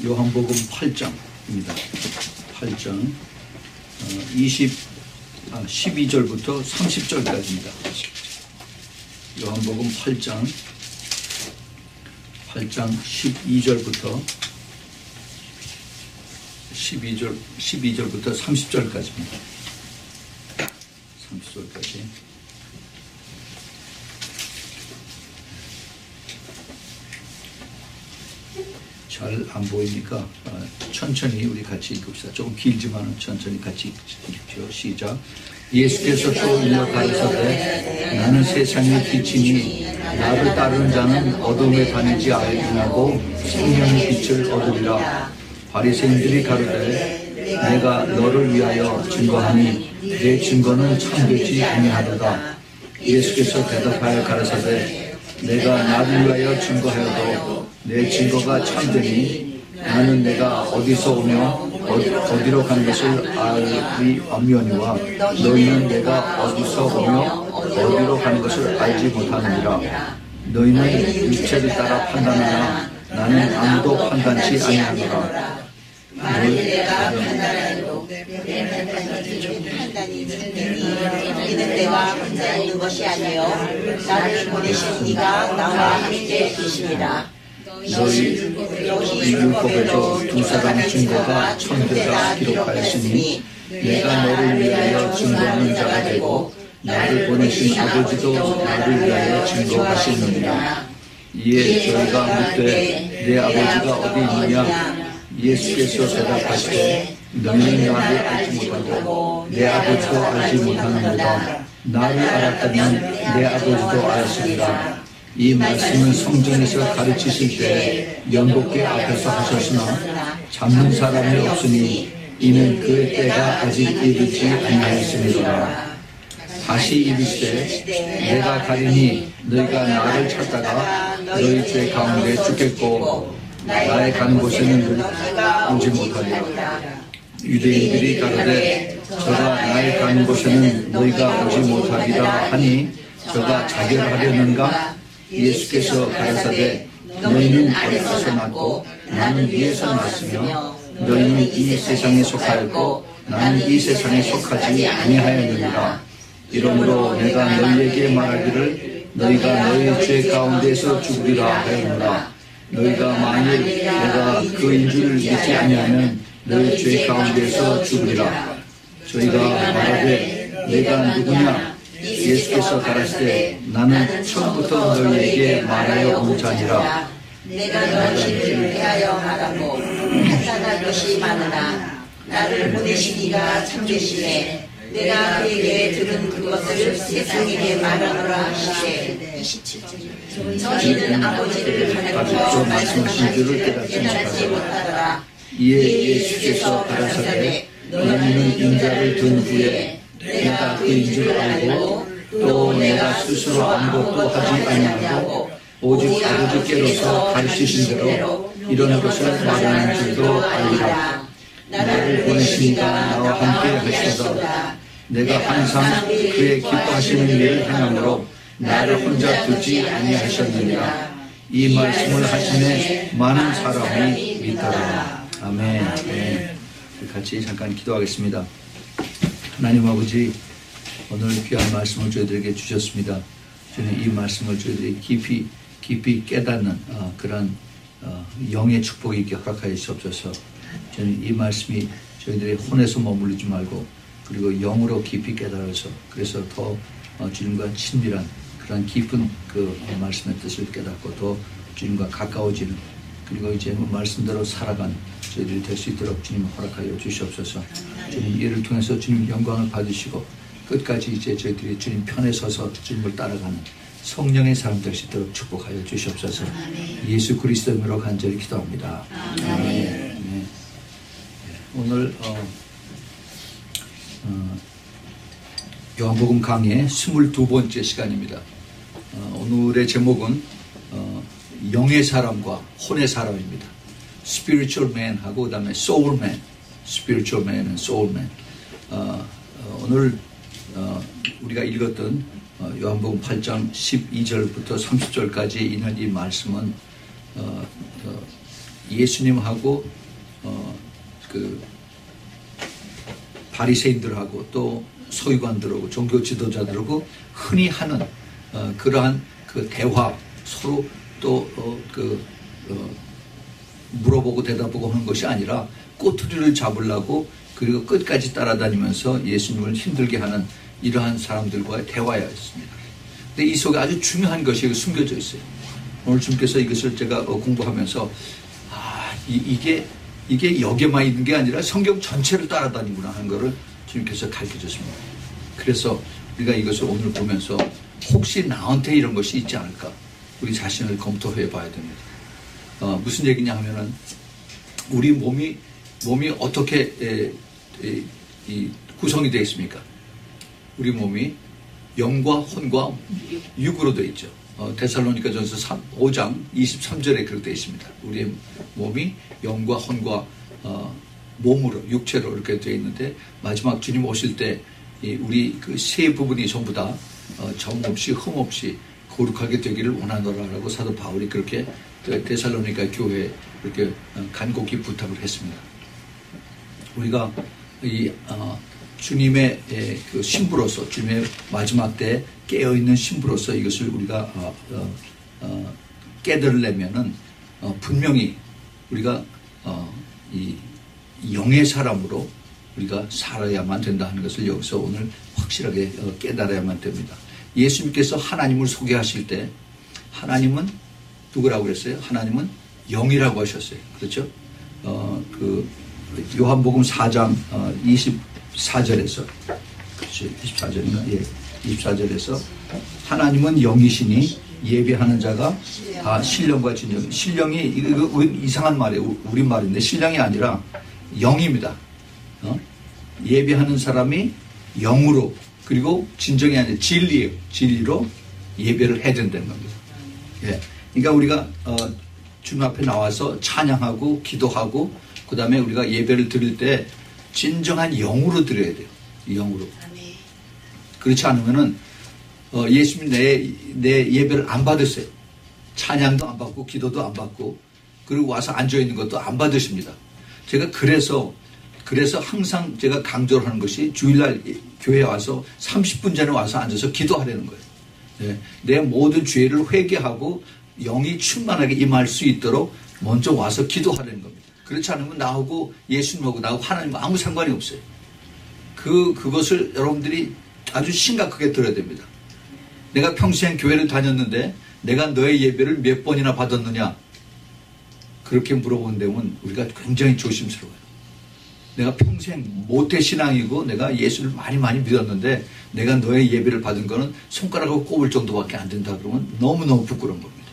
요한복음 8장입니다. 8장 12절부터 30절까지입니다. 요한복음 8장 12절부터 12절부터 30절까지입니다. 30절까지. 잘 안 보이니까 천천히 우리 같이 읽읍시다. 조금 길지만 천천히 같이 읽죠. 시작. 예수께서 또 이어 가르치되 나는 세상의 빛이니 나를 따르는 자는 어둠에 다니지 아니하고 생명의 빛을 얻으리라. 바리새인들이 가로되 내가 너를 위하여 증거하니 내 증거는 참되지 아니하도다. 예수께서 대답하여 가르치되 내가 나를 위하여 증거하여도 내 증거가 참되니 나는 내가 어디서 오며 어디로 가는 것을 알리 없느니와 너희는 내가 어디서 오며 어디로 가는 것을 알지 못하느니라. 너희는 육체를 따라 판단하나 나는 아무도 판단치 아니하노라. 만일 내가 판단하여도 내 판단이 참되니 이는 내가 혼자 있는 것이 아니요 나를 보내신 이가 나와 함께 계십니다. 너희 율법에도 두 사람의 증거가 천대가 기록하였으니 내가 너를 위하여 증거하는 자가 되고 나를 보내신 아버지도 나를 위하여 증거하시느니라. 이에 저희가 묻되 내 아버지가 어디 있느냐? 예수께서 대답하시되 너희는 나를 알지 못하고 내 아버지도 알지 못하는도다. 나를 알았다면 내 아버지도 알았으리라. 이 말씀은 성전에서 가르치실 때 연복계 앞에서 하셨으나 잡는 사람이 없으니 이는 그의 때가 아직 이르지 아니하였음이로라. 다시 이르시되 내가 가리니 너희가 나를 찾다가 너희 죄 가운데 죽겠고 나의 가는 곳에는 오지 못하리라. 유대인들이 가로되 저가 나의 가는 곳에는 너희가 오지 못하리라 하니 저가 자결하려는가? 예수께서 가라사대 너희는 아래에서 났고 나는 위에서 났으며 너희는 이 세상에 속하였고 나는 이 세상에 속하지 아니하였느니라. 이러므로 내가 너희에게 말하기를 너희가 너희 죄 가운데서 죽으리라 하였노라. 너희가 만일 내가 그인 줄 믿지 아니하면 너희 죄 가운데서 죽으리라. 저희가 말하되 내가 누구냐? 예수께서 가라사대 나는 처음부터 너희에게 말하여 온 자니라. 내가 너희를 대하여 말하고 판단할 것이 많으나 나를 보내신 이가 참되시네. 내가 그에게 들은 그것을 세상에게 말하노라 하시되 너희는 아버지를 가르쳐 말씀하신 줄을 깨닫지 못하더라. 이에 예수께서 가라사대 너희는 인자를 든 후에 내가 그인 줄 알고 또 내가 스스로 아무것도 하지 아니하고 오직 아버지께로서 가르치신 대로 이런 것을 말하는 줄도 알리라. 나를 보내신 이가 나와 함께 하시도다. 내가 항상 그의 기뻐하시는 일을 행함으로 나를 혼자 두지 아니하셨느니라. 이 말씀을 하시매 많은 사람이 믿더라. 아멘. 네. 같이 잠깐 기도하겠습니다. 하나님 아버지, 오늘 귀한 말씀을 저희들에게 주셨습니다. 저는 이 말씀을 저희들이 깊이 깨닫는 그런 영의 축복이 있게 허락하여 주옵소서. 저는 이 말씀이 저희들의 혼에서 머무르지 말고 그리고 영으로 깊이 깨달아서 그래서 더 주님과 친밀한 그런 깊은 그 말씀의 뜻을 깨닫고 더 주님과 가까워지는 그리고 이제 말씀대로 살아가는 저희들이 될 수 있도록 주님 허락하여 주시옵소서. 주님 이를 통해서 주님 영광을 받으시고 끝까지 이제 저희들이 주님 편에 서서 주님을 따라가는 성령의 사람 될 수 있도록 축복하여 주시옵소서. 예수 그리스도의 이름으로 간절히 기도합니다. 아멘. 네. 오늘 요한복음 강의 22번째 시간입니다. 오늘의 제목은 영의 사람과 혼의 사람입니다. Spiritual man 하고 그 다음에 Soul man, Spiritual man and Soul man. 오늘 우리가 읽었던 요한복음 8장 12절부터 30절까지 있는 이 말씀은 예수님하고 그 바리새인들하고 또 서기관들하고 종교 지도자들하고 흔히 하는 그러한 그 대화, 서로 또 물어보고 대답하고 하는 것이 아니라 꼬투리를 잡으려고 그리고 끝까지 따라다니면서 예수님을 힘들게 하는 이러한 사람들과의 대화였습니다. 근데 이 속에 아주 중요한 것이 숨겨져 있어요. 오늘 주님께서 이것을 제가 공부하면서 이게 여기에만 있는 게 아니라 성경 전체를 따라다니구나 하는 것을 주님께서 가르쳐줬습니다. 그래서 우리가 이것을 오늘 보면서 혹시 나한테 이런 것이 있지 않을까 우리 자신을 검토해 봐야 됩니다. 무슨 얘기냐 하면은 우리 몸이 어떻게 구성이 되어 있습니까? 우리 몸이 영과 혼과 육으로 되어 있죠. 데살로니가전서 5장 23절에 그렇게 되어 있습니다. 우리의 몸이 영과 혼과 몸으로 육체로 이렇게 되어 있는데 마지막 주님 오실 때 우리 그 세 부분이 전부 다 점 없이 흠 없이 거룩하게 되기를 원하노라라고 사도 바울이 그렇게 데살로니가 교회에 그렇게 간곡히 부탁을 했습니다. 우리가 이 주님의 그 신부로서 주님의 마지막 때 깨어있는 신부로서 이것을 우리가 깨달으려면은 분명히 우리가 이 영의 사람으로 우리가 살아야만 된다 하는 것을 여기서 오늘 확실하게 깨달아야만 됩니다. 예수님께서 하나님을 소개하실 때 하나님은 누구라고 그랬어요? 하나님은 영이라고 하셨어요. 그렇죠? 그 요한복음 4장 24절에서 그렇죠? 24절인가? 예. 24절에서 하나님은 영이시니 예배하는 자가 다 신령과 진정. 신령이 이거 이상한 말이에요. 우리 말인데 신령이 아니라 영입니다. 예배하는 사람이 영으로 그리고 진정이 아니라 진리예요. 진리로 예배를 해야 된다는 겁니다. 예. 그러니까 우리가 주님 앞에 나와서 찬양하고 기도하고 그 다음에 우리가 예배를 드릴 때 진정한 영으로 드려야 돼요. 영으로. 그렇지 않으면은 예수님 내 예배를 안 받으세요. 찬양도 안 받고 기도도 안 받고 그리고 와서 앉아 있는 것도 안 받으십니다. 제가 그래서 항상 제가 강조를 하는 것이 주일날 교회에 와서 30분 전에 와서 앉아서 기도하라는 거예요. 네. 내 모든 죄를 회개하고 영이 충만하게 임할 수 있도록 먼저 와서 기도하라는 겁니다. 그렇지 않으면 나하고 예수님하고 나하고 하나님과 아무 상관이 없어요. 그것을 여러분들이 아주 심각하게 들어야 됩니다. 내가 평생 교회를 다녔는데 내가 너의 예배를 몇 번이나 받았느냐? 그렇게 물어본 데면 우리가 굉장히 조심스러워요. 내가 평생 모태신앙이고 내가 예수를 많이 믿었는데 내가 너의 예배를 받은 거는 손가락으로 꼽을 정도밖에 안 된다 그러면 너무너무 부끄러운 겁니다.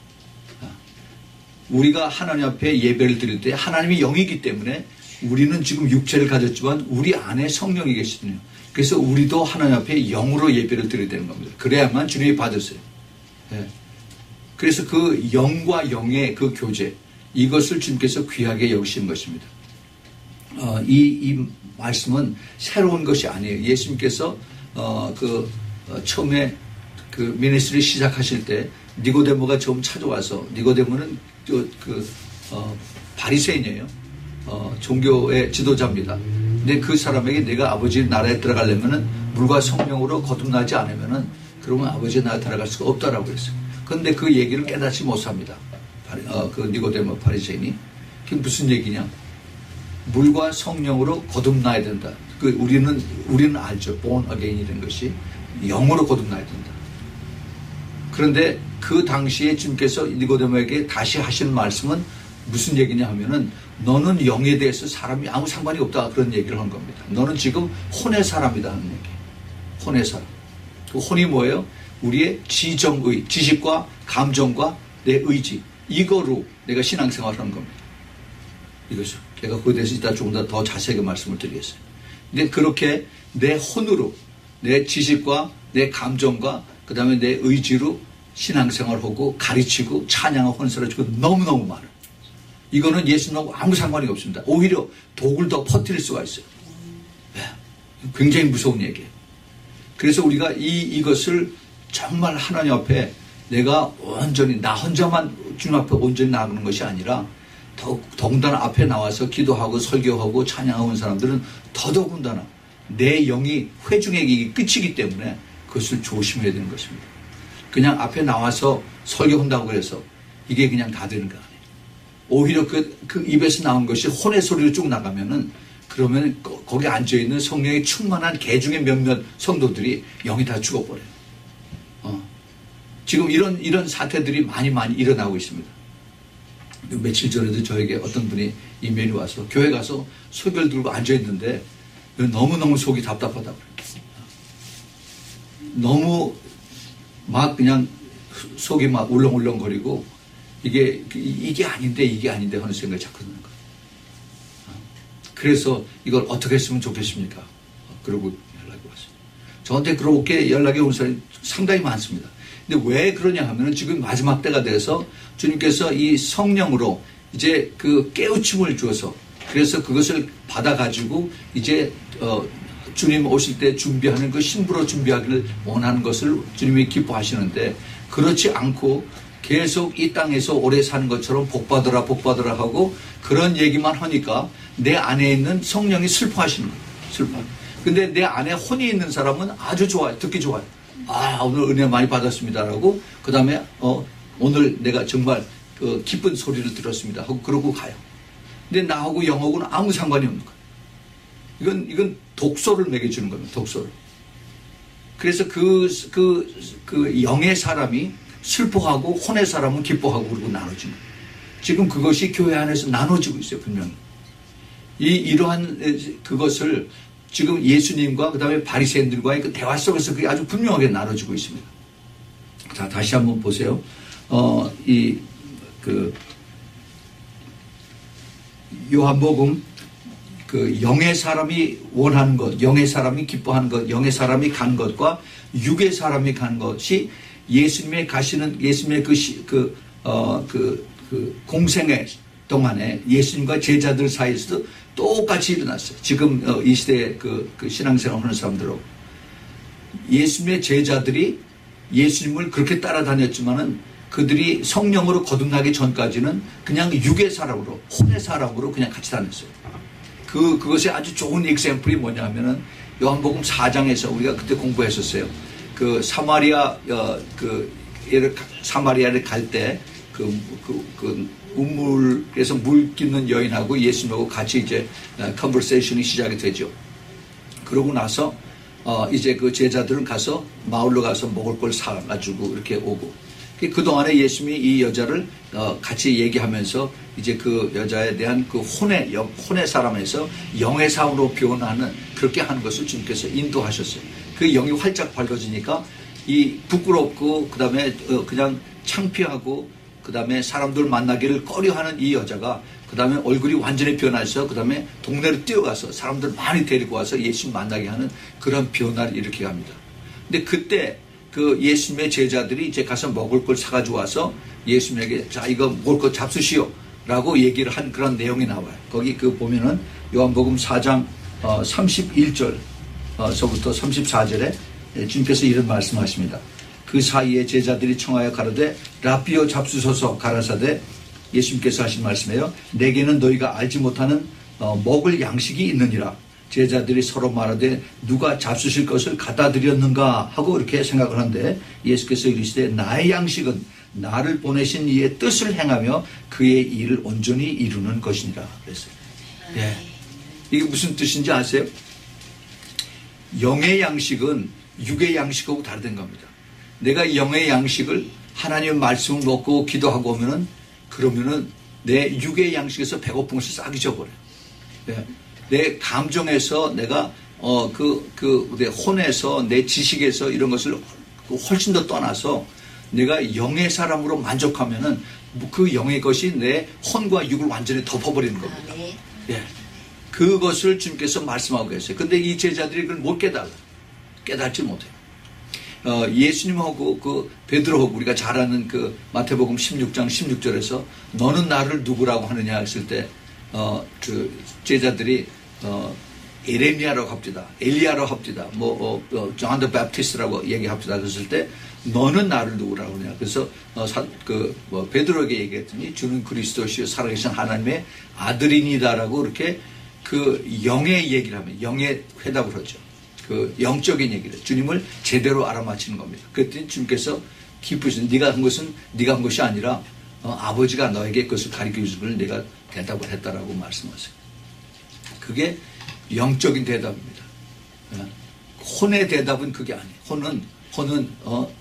우리가 하나님 앞에 예배를 드릴 때 하나님이 영이기 때문에 우리는 지금 육체를 가졌지만 우리 안에 성령이 계시거든요. 그래서 우리도 하나님 앞에 영으로 예배를 드려야 되는 겁니다. 그래야만 주님이 받으세요. 그래서 그 영과 영의 그 교제 이것을 주님께서 귀하게 여기신 것입니다. 이 말씀은 새로운 것이 아니에요. 예수님께서 처음에 그 미니스트리 시작하실 때 니고데모가 처음 찾아와서 니고데모는 바리새인이에요. 종교의 지도자입니다. 근데 그 사람에게 내가 아버지 나라에 들어가려면은 물과 성령으로 거듭나지 않으면은 그러면 아버지 나라에 들어갈 수가 없다라고 했어요. 그런데 그 얘기를 깨닫지 못합니다. 그 니고데모 바리새인이. 그게 무슨 얘기냐? 물과 성령으로 거듭나야 된다. 우리는 알죠. born again이라는 것이 영으로 거듭나야 된다. 그런데 그 당시에 주님께서 니고데모에게 다시 하신 말씀은 무슨 얘기냐 하면은 너는 영에 대해서 사람이 아무 상관이 없다 그런 얘기를 한 겁니다. 너는 지금 혼의 사람이다 하는 얘기. 혼의 사람. 그 혼이 뭐예요? 우리의 지정의, 지식과 감정과 내 의지 이거로 내가 신앙생활을 하는 겁니다. 이것을 제가 그거에 대해서 이따 조금 더 자세하게 말씀을 드리겠어요. 근데 그렇게 내 혼으로 내 지식과 내 감정과 그 다음에 내 의지로 신앙생활하고 가르치고 찬양하고 헌설해주고 너무너무 많아요. 이거는 예수님하고 아무 상관이 없습니다. 오히려 독을 더 퍼뜨릴 수가 있어요. 굉장히 무서운 얘기예요. 그래서 우리가 이것을 정말 하나님 앞에 내가 온전히 나 혼자만 주님 앞에 온전히 나가는 것이 아니라 더군다나 앞에 나와서 기도하고 설교하고 찬양하고 온 사람들은 더더군다나 내 영이 회중에게 끝이기 때문에 그것을 조심해야 되는 것입니다. 그냥 앞에 나와서 설교한다고 해서 이게 그냥 다 되는 거 아니에요. 오히려 그 입에서 나온 것이 혼의 소리로 쭉 나가면은 그러면 거기 앉아있는 성령이 충만한 개 중에 몇몇 성도들이 영이 다 죽어버려요. 지금 이런 사태들이 많이 일어나고 있습니다. 며칠 전에도 저에게 어떤 분이 이메일이 와서 교회 가서 설교를 들고 앉아있는데 너무너무 속이 답답하다고 그래요. 너무 막 그냥 속이 막 울렁울렁거리고 이게 아닌데 하는 생각이 자꾸 드는 거예요. 그래서 이걸 어떻게 했으면 좋겠습니까? 그러고 연락이 왔어요. 저한테 그렇게 연락이 온 사람이 상당히 많습니다. 근데 왜 그러냐 하면은 지금 마지막 때가 돼서 주님께서 이 성령으로 이제 그 깨우침을 주어서 그래서 그것을 받아가지고 이제 주님 오실 때 준비하는 그 신부로 준비하기를 원하는 것을 주님이 기뻐하시는데 그렇지 않고 계속 이 땅에서 오래 사는 것처럼 복받으라 하고 그런 얘기만 하니까 내 안에 있는 성령이 슬퍼하시는 거예요. 슬퍼. 근데 내 안에 혼이 있는 사람은 아주 좋아요. 듣기 좋아요. 아, 오늘 은혜 많이 받았습니다라고 그 다음에 오늘 내가 정말 기쁜 소리를 들었습니다 하고 그러고 가요. 근데 나하고 영하고는 아무 상관이 없는 거예요. 이건 독소를 먹여주는 겁니다. 독소를. 그래서 그 영의 사람이 슬퍼하고 혼의 사람은 기뻐하고 그러고 나눠지는 거예요. 지금 그것이 교회 안에서 나눠지고 있어요. 분명히. 이러한 그것을 지금 예수님과 그 다음에 바리새인들과의 그 대화 속에서 그게 아주 분명하게 나눠지고 있습니다. 자, 다시 한번 보세요. 요한복음 그 영의 사람이 원하는 것, 영의 사람이 기뻐하는 것, 영의 사람이 간 것과 육의 사람이 간 것이 예수님의 공생의 동안에 예수님과 제자들 사이에서도 똑같이 일어났어요. 지금 이 시대에 그 신앙생활 하는 사람들하고 예수님의 제자들이 예수님을 그렇게 따라다녔지만은 그들이 성령으로 거듭나기 전까지는 그냥 육의 사람으로, 혼의 사람으로 그냥 같이 다녔어요. 그것의 아주 좋은 example이 뭐냐 하면은 요한복음 4장에서 우리가 그때 공부했었어요. 그 사마리아를 갈 때 우물에서 물 끼는 여인하고 예수님하고 같이 이제 컨버세이션이 시작이 되죠. 그러고 나서 이제 그 제자들은 가서 마을로 가서 먹을 걸 사가지고 이렇게 오고 그동안에 예수님이 이 여자를 같이 얘기하면서 이제 그 여자에 대한 그 혼의 사람에서 영의 사람으로 변하는 그렇게 하는 것을 주님께서 인도하셨어요. 그 영이 활짝 밝아지니까 이 부끄럽고 그 다음에 그냥 창피하고 그 다음에 사람들 만나기를 꺼려하는 이 여자가 그 다음에 얼굴이 완전히 변해서 그 다음에 동네로 뛰어가서 사람들 많이 데리고 와서 예수님 만나게 하는 그런 변화를 일으키게 합니다. 근데 그때 그 예수님의 제자들이 이제 가서 먹을 걸 사가지고 와서 예수님에게 자 이거 먹을 거 잡수시오 라고 얘기를 한 그런 내용이 나와요. 거기 보면은 요한복음 4장 31절 서부터 34절에 주님께서 이런 말씀하십니다. 그 사이에 제자들이 청하여 가로되 라삐오 잡수소서 가라사대 예수님께서 하신 말씀이에요. 내게는 너희가 알지 못하는 먹을 양식이 있느니라. 제자들이 서로 말하되 누가 잡수실 것을 갖다 드렸는가 하고 이렇게 생각을 하는데 예수께서 이르시되 나의 양식은 나를 보내신 이의 뜻을 행하며 그의 일을 온전히 이루는 것이니라 그랬어요. 예. 이게 무슨 뜻인지 아세요? 영의 양식은 육의 양식하고 다른 겁니다. 내가 영의 양식을 하나님의 말씀을 먹고 기도하고 오면은 그러면은 내 육의 양식에서 배고픈 것을 싹 잊어버려요. 예. 내 감정에서 내가 내 혼에서 내 지식에서 이런 것을 훨씬 더 떠나서 내가 영의 사람으로 만족하면은 그 영의 것이 내 혼과 육을 완전히 덮어버리는 겁니다. 예. 그것을 주님께서 말씀하고 계세요. 근데 이 제자들이 그걸 못 깨닫지 못해요. 예수님하고 그 베드로하고 우리가 잘 아는 그 마태복음 16장 16절에서 너는 나를 누구라고 하느냐 했을 때 그 제자들이 에레미야라고 합디다. 엘리야라고 합디다. 존 더 베프티스트라고 얘기합디다. 그랬을 때 너는 나를 누구라고 그러냐. 그래서 베드로에게 얘기했더니 주는 그리스도시요 살아계신 하나님의 아들이니다라고 이렇게 그 영의 얘기를 하면 영의 회답을 하죠. 그 영적인 얘기를 주님을 제대로 알아맞히는 겁니다. 그랬더니 주님께서 기쁘신 네가 한 것은 네가 한 것이 아니라 아버지가 너에게 그것을 가르쳐 주는 걸 내가 대답을 했다라고 말씀하세요. 그게 영적인 대답입니다. 혼의 대답은 그게 아니에요. 혼은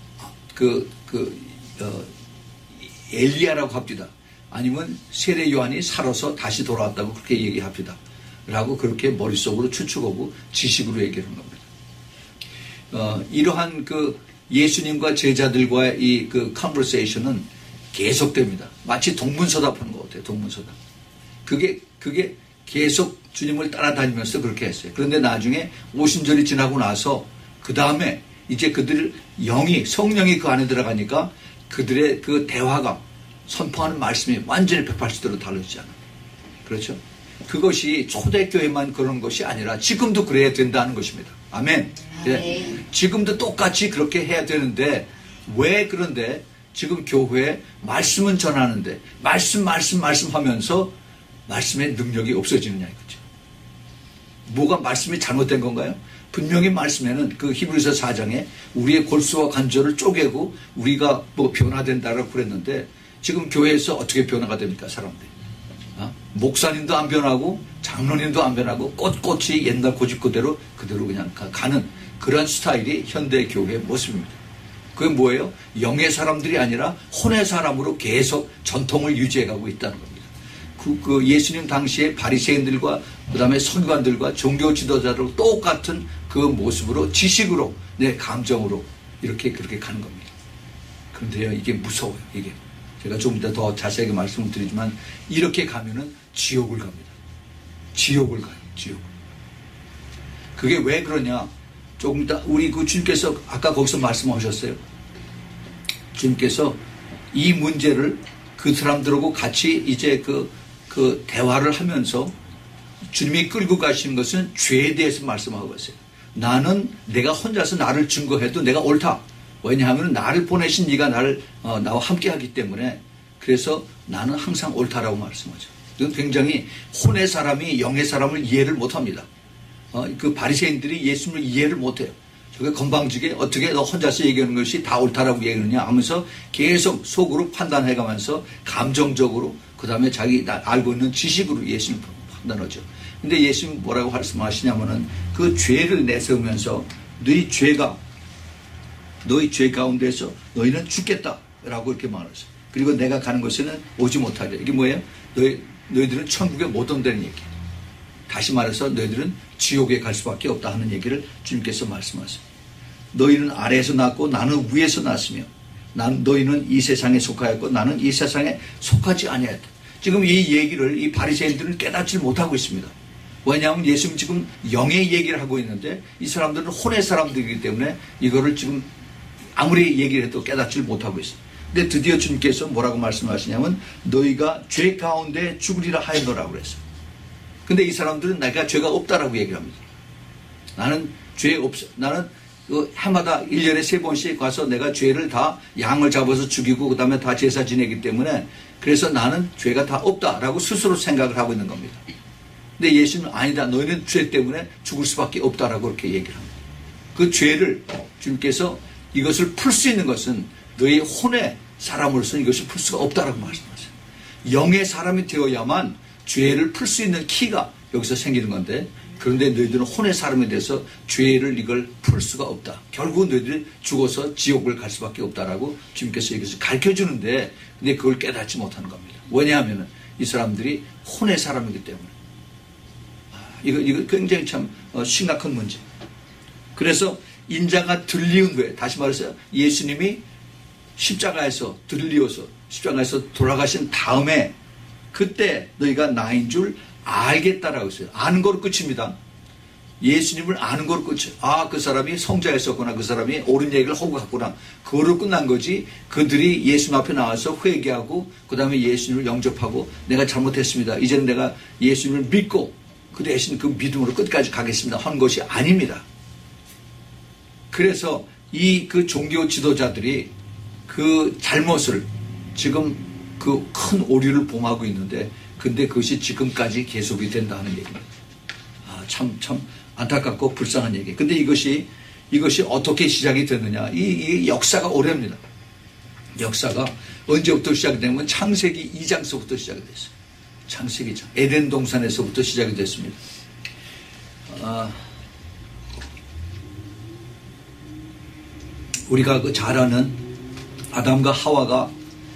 엘리야라고 합디다. 아니면 세례 요한이 살아서 다시 돌아왔다고 그렇게 얘기합니다. 라고 그렇게 머릿속으로 추측하고 지식으로 얘기하는 겁니다. 이러한 그 예수님과 제자들과의 이 그 컨버세이션은 계속됩니다. 마치 동문서답하는 것 같아요. 동문서답. 그게 계속 주님을 따라다니면서 그렇게 했어요. 그런데 나중에 오순절이 지나고 나서 그 다음에 이제 그들 성령이 그 안에 들어가니까 그들의 그 대화가 선포하는 말씀이 완전히 180도로 달라지잖아요. 그렇죠? 그것이 초대교회만 그런 것이 아니라 지금도 그래야 된다는 것입니다. 아멘. 네. 지금도 똑같이 그렇게 해야 되는데 왜 그런데 지금 교회에 말씀은 전하는데 말씀 하면서 말씀의 능력이 없어지느냐 이거죠. 뭐가 말씀이 잘못된 건가요? 분명히 말씀에는 그 히브리서 4장에 우리의 골수와 관절을 쪼개고 우리가 변화된다라고 그랬는데 지금 교회에서 어떻게 변화가 됩니까 사람들이? 목사님도 안 변하고 장로님도 안 변하고 꼿꼿이 옛날 고집 그대로 그냥 가는 그런 스타일이 현대 교회의 모습입니다. 그게 뭐예요? 영의 사람들이 아니라 혼의 사람으로 계속 전통을 유지해가고 있다는 겁니다. 그 예수님 당시에 바리새인들과 그다음에 서기관들과 종교 지도자들 똑같은 그 모습으로 지식으로 감정으로 그렇게 가는 겁니다. 그런데요 이게 무서워요. 이게 제가 좀 이따 더 자세하게 말씀을 드리지만 이렇게 가면은 지옥을 갑니다. 지옥을 가요. 지옥. 그게 왜 그러냐? 조금 이따 우리 그 주님께서 아까 거기서 말씀하셨어요. 주님께서 이 문제를 그 사람들하고 같이 이제 그 대화를 하면서 주님이 끌고 가시는 것은 죄에 대해서 말씀하고 있어요. 나는 내가 혼자서 나를 증거해도 내가 옳다. 왜냐하면 나를 보내신 네가 나와 함께 하기 때문에 그래서 나는 항상 옳다라고 말씀하죠. 이건 굉장히 혼의 사람이 영의 사람을 이해를 못합니다. 그 바리새인들이 예수님을 이해를 못해요. 저게 건방지게 어떻게 너 혼자서 얘기하는 것이 다 옳다라고 얘기하느냐 하면서 계속 속으로 판단해가면서 감정적으로 그 다음에 자기 알고 있는 지식으로 예수님을 판단하죠. 근데 예수님 뭐라고 말씀하시냐면은 그 죄를 내세우면서 너희 죄 가운데서 너희는 죽겠다라고 이렇게 말하죠. 그리고 내가 가는 곳에는 오지 못하리라. 이게 뭐예요? 너희들은 천국에 못 온다는 얘기. 다시 말해서 너희들은 지옥에 갈 수밖에 없다 하는 얘기를 주님께서 말씀하세요. 너희는 아래에서 났고 나는 위에서 났으며 너희는 이 세상에 속하였고 나는 이 세상에 속하지 아니하였다. 지금 이 얘기를 이 바리새인들은 깨닫지 못하고 있습니다. 왜냐하면 예수님 지금 영의 얘기를 하고 있는데 이 사람들은 혼의 사람들이기 때문에 이거를 지금 아무리 얘기를 해도 깨닫지 못하고 있어요. 근데 드디어 주님께서 뭐라고 말씀하시냐면 너희가 죄 가운데 죽으리라 하였노라고 그랬어요. 근데 이 사람들은 내가 죄가 없다라고 얘기를 합니다. 나는 죄 없어. 나는 해마다 1년에 3번씩 가서 내가 죄를 다 양을 잡아서 죽이고 그 다음에 다 제사 지내기 때문에 그래서 나는 죄가 다 없다라고 스스로 생각을 하고 있는 겁니다. 근데 예수님은 아니다. 너희는 죄 때문에 죽을 수밖에 없다라고 그렇게 얘기를 합니다. 그 죄를 주님께서 이것을 풀 수 있는 것은 너희 혼의 사람으로서는 이것을 풀 수가 없다라고 말씀하세요. 영의 사람이 되어야만 죄를 풀 수 있는 키가 여기서 생기는 건데 그런데 너희들은 혼의 사람에 대해서 죄를 이걸 풀 수가 없다. 결국은 너희들이 죽어서 지옥을 갈 수밖에 없다라고 주님께서 이것을 가르쳐주는데 근데 그걸 깨닫지 못하는 겁니다. 왜냐하면 이 사람들이 혼의 사람이기 때문에 이거 굉장히 참 심각한 문제. 그래서 인자가 들리운 후에 다시 말해서 예수님이 십자가에서 돌아가신 다음에 그때 너희가 나인 줄 알겠다라고 했어요. 아는 거로 끝입니다. 예수님을 아는 거로 끝이에요. 그 사람이 성자였었구나. 그 사람이 옳은 얘기를 하고 갔구나. 그거로 끝난 거지. 그들이 예수님 앞에 나와서 회개하고 그 다음에 예수님을 영접하고 내가 잘못했습니다. 이제는 내가 예수님을 믿고 그 대신 그 믿음으로 끝까지 가겠습니다 한 것이 아닙니다. 그래서 그 종교 지도자들이 그 잘못을 지금 그 큰 오류를 범하고 있는데, 근데 그것이 지금까지 계속이 된다는 얘기입니다. 참 안타깝고 불쌍한 얘기. 근데 이것이 어떻게 시작이 됐느냐? 이 역사가 오래입니다. 역사가 언제부터 시작이 되면 창세기 2장서부터 시작이 됐어요. 창세기 2장. 에덴 동산에서부터 시작이 됐습니다. 우리가 그 잘 아는 아담과 하와가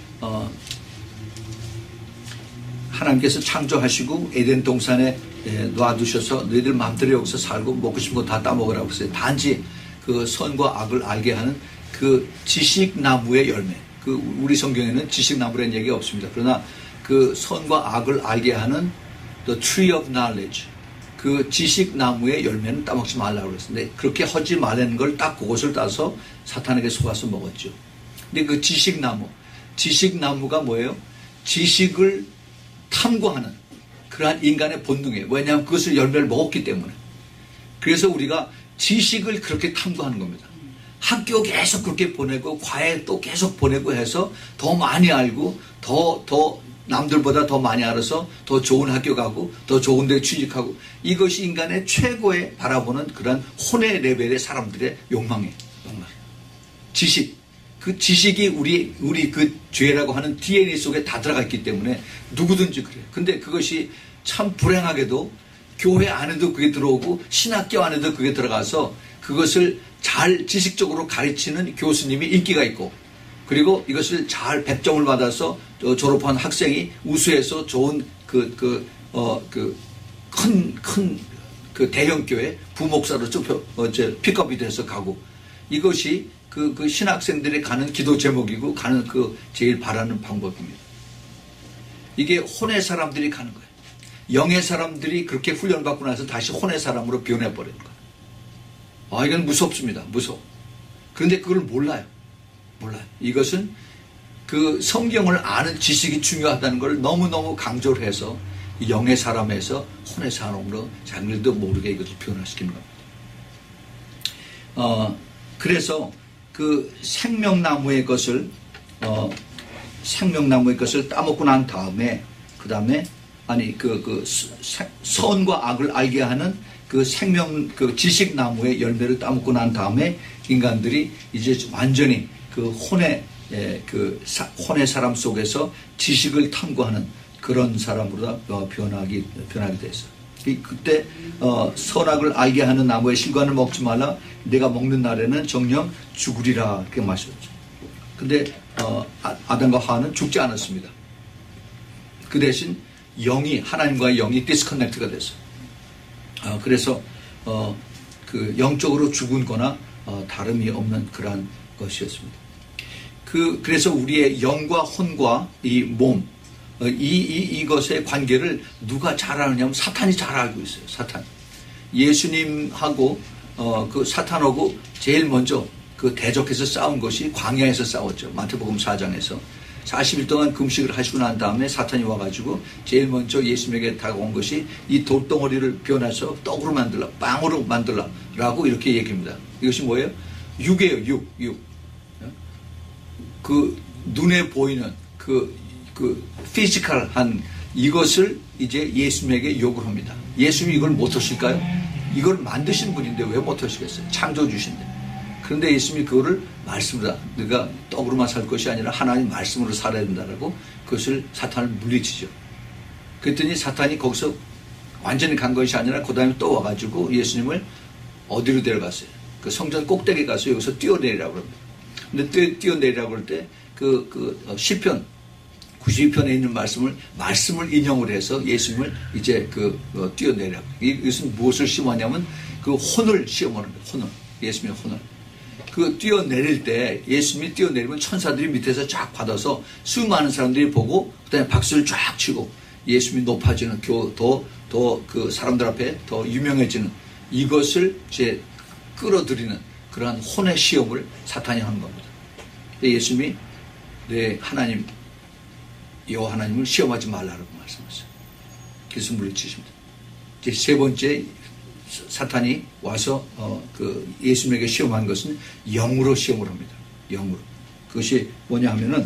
하나님께서 창조하시고 에덴 동산에 놔두셔서 너희들 마음대로 여기서 살고 먹고 싶은 거 다 따먹으라고 했어요. 단지 그 선과 악을 알게 하는 그 지식나무의 열매. 그 우리 성경에는 지식나무라는 얘기가 없습니다. 그러나 그 선과 악을 알게 하는 the tree of knowledge, 그 지식나무의 열매는 따먹지 말라고 그랬는데, 그렇게 하지 말라는 걸 딱 그것을 따서 사탄에게 속아서 먹었죠. 근데 그 지식나무가 뭐예요? 지식을 탐구하는 그러한 인간의 본능이에요. 왜냐하면 그것을 열매를 먹었기 때문에. 그래서 우리가 지식을 그렇게 탐구하는 겁니다. 학교 계속 그렇게 보내고 과외 또 계속 보내고 해서 더 많이 알고 더 남들보다 더 많이 알아서 더 좋은 학교 가고 더 좋은 데 취직하고, 이것이 인간의 최고의 바라보는 그런 혼의 레벨의 사람들의 욕망이에요. 지식. 그 지식이 우리 그 죄라고 하는 DNA 속에 다 들어가 있기 때문에 누구든지 그래요. 근데 그것이 참 불행하게도 교회 안에도 그게 들어오고 신학교 안에도 그게 들어가서 그것을 잘 지식적으로 가르치는 교수님이 인기가 있고, 그리고 이것을 잘 100점을 받아서 졸업한 학생이 우수해서 좋은 큰 대형교회 부목사로 픽업이 돼서 가고, 이것이 그 신학생들이 가는 기도 제목이고 가는 그 제일 바라는 방법입니다. 이게 혼의 사람들이 가는 거예요. 영의 사람들이 그렇게 훈련받고 나서 다시 혼의 사람으로 변해버리는 거예요. 이건 무섭습니다. 무서워. 그런데 그걸 몰라요. 이것은 그 성경을 아는 지식이 중요하다는 걸 너무너무 강조를 해서 영의 사람에서 혼의 사람으로 자기들도 모르게 이것을 변화시키는 겁니다. 그래서 그 생명나무의 것을 따먹고 난 다음에, 그 다음에 선과 악을 알게 하는 그 지식나무의 열매를 따먹고 난 다음에 인간들이 이제 완전히 그 혼의 사람 속에서 지식을 탐구하는 그런 사람으로 변하게 됐어요. 그때 선악을 알게 하는 나무의 실과를 먹지 말라. 내가 먹는 날에는 정녕 죽으리라, 이렇게 말씀하셨죠. 근데 아담과 하와는 죽지 않았습니다. 그 대신 하나님과의 영이 디스커넥트가 됐어요. 그래서 그 영적으로 죽은 거나 다름이 없는 그러한 것이었습니다. 그래서 우리의 영과 혼과 이 몸, 이것의 관계를 누가 잘 아느냐면 사탄이 잘 알고 있어요. 사탄. 예수님하고 그 사탄하고 제일 먼저 그 대적해서 싸운 것이 광야에서 싸웠죠. 마태복음 4장에서 40일 동안 금식을 하시고 난 다음에 사탄이 와가지고 제일 먼저 예수님에게 다가온 것이 이 돌덩어리를 변해서 떡으로 만들라, 빵으로 만들라라고 이렇게 얘기합니다. 이것이 뭐예요? 육이에요. 육. 그 눈에 보이는 그 피지컬한 이것을 이제 예수님에게 요구를 합니다. 예수님이 이걸 못하실까요? 이걸 만드신 분인데 왜 못하시겠어요? 창조주신데. 그런데 예수님이 그거를 말씀으로, 네가 떡으로만 살 것이 아니라 하나님 말씀으로 살아야 된다라고 그것을 사탄을 물리치죠. 그랬더니 사탄이 거기서 완전히 간 것이 아니라 그 다음에 또 와가지고 예수님을 어디로 데려갔어요? 그 성전 꼭대기 가서 여기서 뛰어내리라고 합니다. 근데 뛰어내리라고 할 때 시편 92편에 있는 말씀을 인용을 해서 예수님을 이제 뛰어내리라고. 이것은 무엇을 시험하냐면 그 혼을 시험하는 거예요. 혼을. 예수님의 혼을. 뛰어내릴 때, 예수님이 뛰어내리면 천사들이 밑에서 쫙 받아서 수많은 사람들이 보고, 그 다음에 박수를 쫙 치고, 예수님이 높아지는, 그 사람들 앞에 더 유명해지는 이것을 이제 끌어들이는 그러한 혼의 시험을 사탄이 하는 겁니다. 예수님이 여호와 하나님을 시험하지 말라고 말씀하셨어요. 그래서 물리치십니다. 이제 세 번째 사탄이 와서 그 예수님에게 시험한 것은 영으로 시험을 합니다. 영으로. 그것이 뭐냐 하면은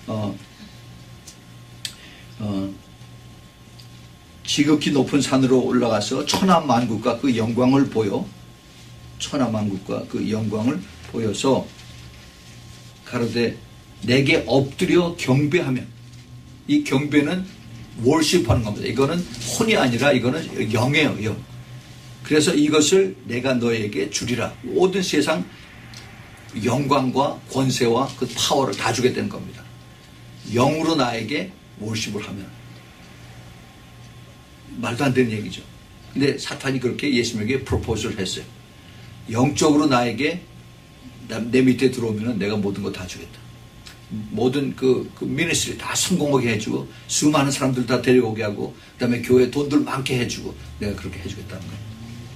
지극히 높은 산으로 올라가서 천하만국과 그 영광을 보여, 천하만국과 그 영광을 보여서 가로되 내게 엎드려 경배하면, 이 경배는 월십하는 겁니다. 이거는 혼이 아니라 이거는 영이에요. 영. 그래서 이것을 내가 너에게 주리라. 모든 세상 영광과 권세와 그 파워를 다 주게 되는 겁니다. 영으로 나에게 월십을 하면. 말도 안 되는 얘기죠. 근데 사탄이 그렇게 예수님에게 프로포즈를 했어요. 영적으로 나에게 내 밑에 들어오면 내가 모든 거 다 주겠다. 모든 그 미니스트리 다 성공하게 해주고 수많은 사람들 다 데려오게 하고 그다음에 교회 돈들 많게 해주고 내가 그렇게 해주겠다는 거예요.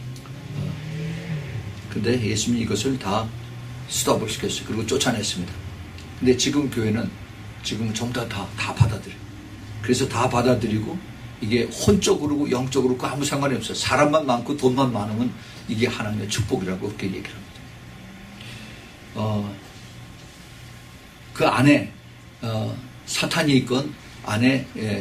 근데 예수님이 이것을 다 스톱을 시켰어요. 그리고 쫓아냈습니다. 근데 지금 교회는 지금 전부 다 받아들여요. 그래서 다 받아들이고 이게 혼적으로고 영적으로고 아무 상관이 없어요. 사람만 많고 돈만 많으면 이게 하나님의 축복이라고 그렇게 얘기를 합니다. 그 안에 사탄이 있건 안에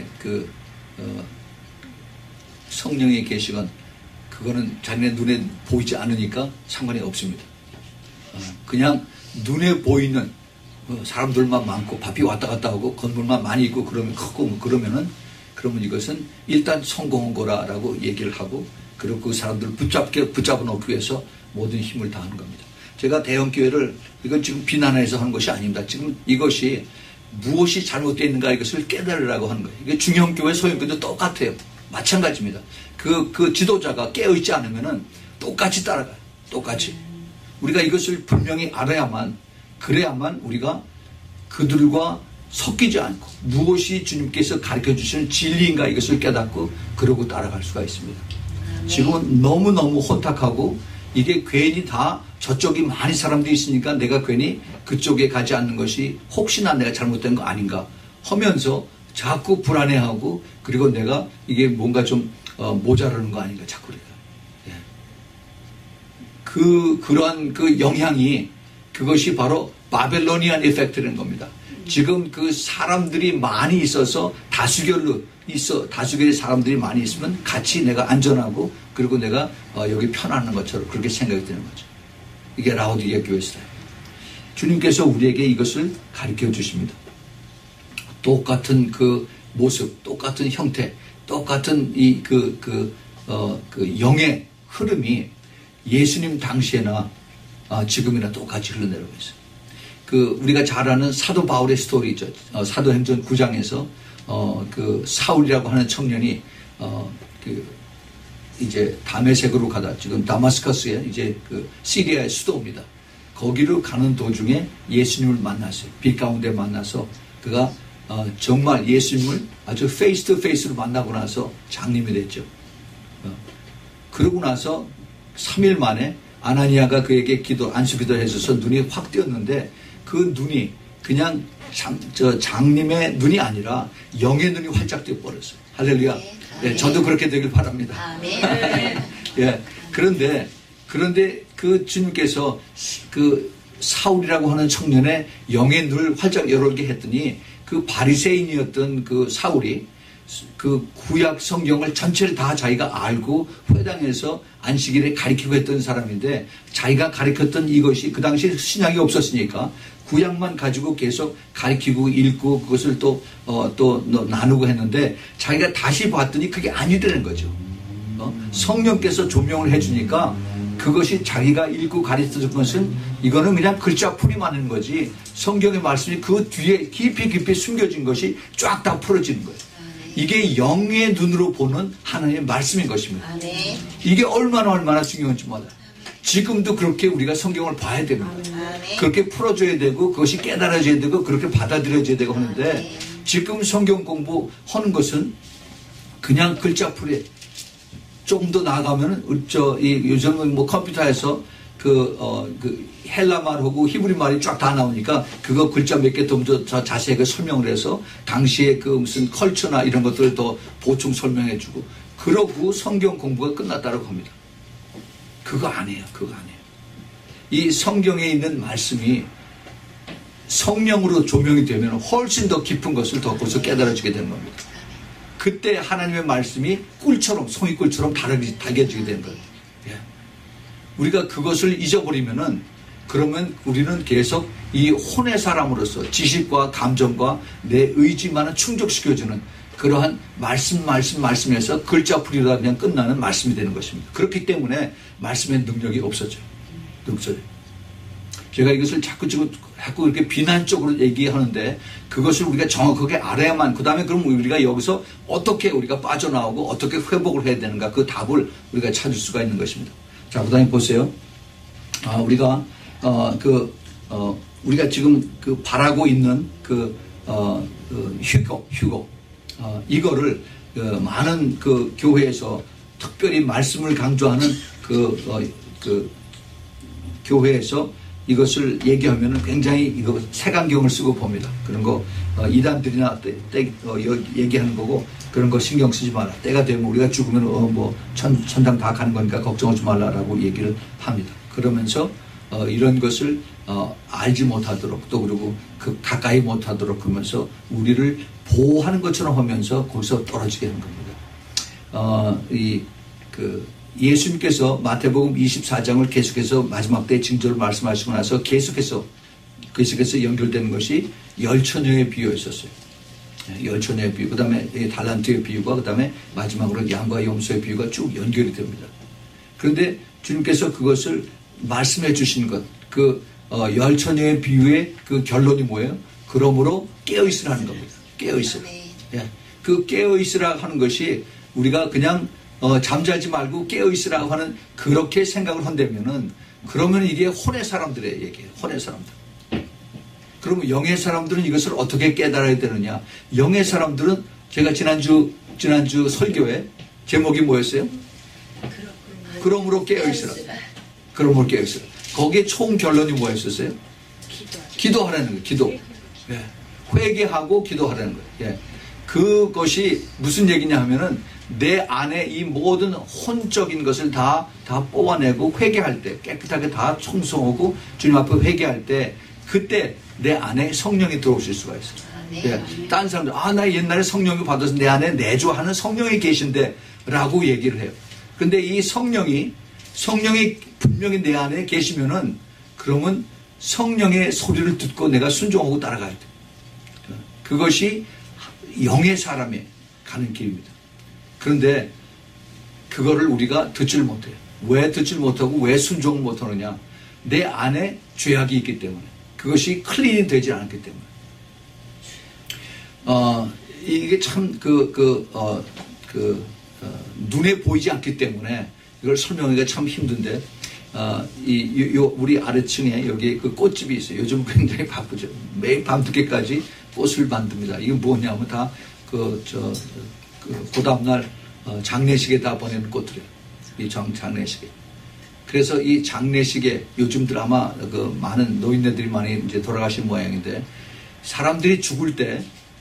성령이 계시건 그거는 자기네 눈에 보이지 않으니까 상관이 없습니다. 그냥 눈에 보이는 사람들만 많고 바삐 왔다 갔다 하고 건물만 많이 있고 그러면 이것은 일단 성공한 거라고 얘기를 하고 그리고 그 사람들을 붙잡아 놓기 위해서 모든 힘을 다하는 겁니다. 제가 대형교회를 이건 지금 비난해서 하는 것이 아닙니다. 지금 이것이 무엇이 잘못되어 있는가 이것을 깨달으라고 하는 거예요. 이게 중형교회 소형교회도 똑같아요. 마찬가지입니다. 그 지도자가 깨어있지 않으면은 똑같이 따라가요. 똑같이. 우리가 이것을 분명히 그래야만 우리가 그들과 섞이지 않고 무엇이 주님께서 가르쳐 주시는 진리인가 이것을 깨닫고 그러고 따라갈 수가 있습니다. 지금은 너무너무 혼탁하고 이게 괜히 다 저쪽이 많이 사람들이 있으니까 내가 괜히 그쪽에 가지 않는 것이 혹시나 내가 잘못된 거 아닌가 하면서 자꾸 불안해하고 그리고 내가 이게 뭔가 좀 모자라는 거 아닌가 자꾸 그래요. 그러한 그 영향이 그것이 바로 바벨로니안 이펙트라는 겁니다. 지금 그 사람들이 많이 있어서 다수결의 사람들이 많이 있으면 같이 내가 안전하고 그리고 내가 여기 편안한 것처럼 그렇게 생각이 드는 거죠. 이게 라오디게 교회 스타일. 주님께서 우리에게 이것을 가르쳐 주십니다. 똑같은 그 모습, 똑같은 형태, 똑같은 영의 흐름이 예수님 당시에나 지금이나 똑같이 흘러내려오고 있어요. 우리가 잘 아는 사도 바울의 스토리죠. 사도행전 9장에서 사울이라고 하는 청년이 이제 다메섹으로 가다 지금 다마스커스에 이제 시리아의 수도입니다. 거기로 가는 도중에 예수님을 만났어요. 빛 가운데 만나서 그가 정말 예수님을 아주 페이스 투 페이스로 만나고 나서 장님이 됐죠. 그러고 나서 3일 만에 아나니아가 그에게 안수기도를 해줘서 눈이 확 뜨였는데 그 눈이 그냥 장님의 눈이 아니라 영의 눈이 활짝 뜨여버렸어요. 할렐루야. 네, 저도 그렇게 되길 바랍니다. 아멘. 예, 그런데 그 주님께서 그 사울이라고 하는 청년의 영의 눈을 활짝 열게 했더니 그 바리새인이었던 그 사울이 그 구약 성경을 전체를 다 자기가 알고 회당에서 안식일에 가르치고 했던 사람인데 자기가 가르쳤던 이것이 그 당시에 신약이 없었으니까 구약만 가지고 계속 가르치고 읽고 그것을 또 나누고 했는데 자기가 다시 봤더니 그게 아니라는 거죠. 성령께서 조명을 해주니까 그것이 자기가 읽고 가르쳤던 것은 이거는 그냥 글자풀이만 하는 거지 성경의 말씀이 그 뒤에 깊이 숨겨진 것이 쫙 다 풀어지는 거예요. 이게 영의 눈으로 보는 하나님의 말씀인 것입니다. 이게 얼마나 중요한지 몰라요. 지금도 그렇게 우리가 성경을 봐야 됩니다. 그렇게 풀어줘야 되고 그것이 깨달아져야 되고 그렇게 받아들여져야 되고 하는데 지금 성경 공부하는 것은 그냥 글자풀이 조금 더 나아가면은 요즘은 컴퓨터에서 헬라 말하고 히브리 말이 쫙 다 나오니까 그거 글자 몇 개 더 자세하게 설명을 해서 당시에 무슨 컬처나 이런 것들을 더 보충 설명해주고 그러고 성경 공부가 끝났다고 합니다. 그거 아니에요. 그거 아니에요. 이 성경에 있는 말씀이 성령으로 조명이 되면 훨씬 더 깊은 것을 더 거기서 깨달아지게 되는 겁니다. 그때 하나님의 말씀이 꿀처럼, 송이꿀처럼 달겨지게 되는 거예요. 예. 우리가 그것을 잊어버리면은, 그러면 우리는 계속 이 혼의 사람으로서 지식과 감정과 내 의지만을 충족시켜주는 그러한 말씀에서 글자풀이로 그냥 끝나는 말씀이 되는 것입니다. 그렇기 때문에 말씀의 능력이 없어져요. 제가 이것을 자꾸 이렇게 비난적으로 얘기하는데, 그것을 우리가 정확하게 알아야만, 그 다음에 그럼 우리가 여기서 어떻게 우리가 빠져나오고 어떻게 회복을 해야 되는가, 그 답을 우리가 찾을 수가 있는 것입니다. 자, 그 다음에 보세요. 우리가 지금 바라고 있는 휴거, 이거를 많은 교회에서 특별히 말씀을 강조하는 교회에서 이것을 얘기하면은 굉장히 이거 색안경을 쓰고 봅니다. 그런 거 이단들이나 얘기하는 거고, 그런 거 신경 쓰지 마라. 때가 되면 우리가 죽으면 천당 다 가는 거니까 걱정하지 말라라고 얘기를 합니다. 그러면서 이런 것을 알지 못하도록, 또 그리고 가까이 못하도록 하면서 우리를 보호하는 것처럼 하면서 거기서 떨어지게 하는 겁니다. 예수님께서 마태복음 24장을 계속해서 마지막 때 징조를 말씀하시고 나서 계속해서 연결되는 것이 열처녀의 비유가 있었어요. 열처녀의 비유, 그 다음에 달란트의 비유가, 그 다음에 마지막으로 양과 염소의 비유가 쭉 연결이 됩니다. 그런데 주님께서 그것을 말씀해 주신 것, 열처녀의 비유의 그 결론이 뭐예요? 그러므로 깨어있으라는 겁니다. 깨어있으라. 예. 그 깨어있으라 하는 것이 우리가 그냥 잠자지 말고 깨어있으라고 하는, 그렇게 생각을 한다면은, 그러면 이게 혼의 사람들의 얘기예요. 혼의 사람들. 그러면 영의 사람들은 이것을 어떻게 깨달아야 되느냐? 영의 사람들은, 제가 지난주 설교에 제목이 뭐였어요? 그러므로 깨어있으라. 그러므로 깨어있으라. 거기에 총 결론이 뭐였었어요? 기도하라는 거예요. 기도. 예. 회개하고 기도하라는 거예요. 예. 그것이 무슨 얘기냐 하면은, 내 안에 이 모든 혼적인 것을 다 뽑아내고 회개할 때, 깨끗하게 다 청소하고 주님 앞에 회개할 때, 그때 내 안에 성령이 들어오실 수가 있어요. 네. 딴 사람들, 나 옛날에 성령을 받아서 내 안에 내주하는 성령이 계신데 라고 얘기를 해요. 근데 이 성령이 분명히 내 안에 계시면은, 그러면 성령의 소리를 듣고 내가 순종하고 따라가야 돼. 그것이 영의 사람이 가는 길입니다. 그런데 그거를 우리가 듣질 못해요. 왜 듣질 못하고 왜 순종을 못하느냐? 내 안에 죄악이 있기 때문에, 그것이 클린이 되지 않았기 때문에. 이게 참 눈에 보이지 않기 때문에 이걸 설명하기가 참 힘든데, 우리 아래층에 여기 그 꽃집이 있어요. 요즘 굉장히 바쁘죠. 매일 밤늦게까지 꽃을 만듭니다. 이게 뭐냐면 다 그 다음날 장례식에 다 보내는 꽃들이에요. 이 장례식에. 그래서 이 장례식에 요즘들 아마 많은 노인네들이 많이 이제 돌아가신 모양인데, 사람들이 죽을 때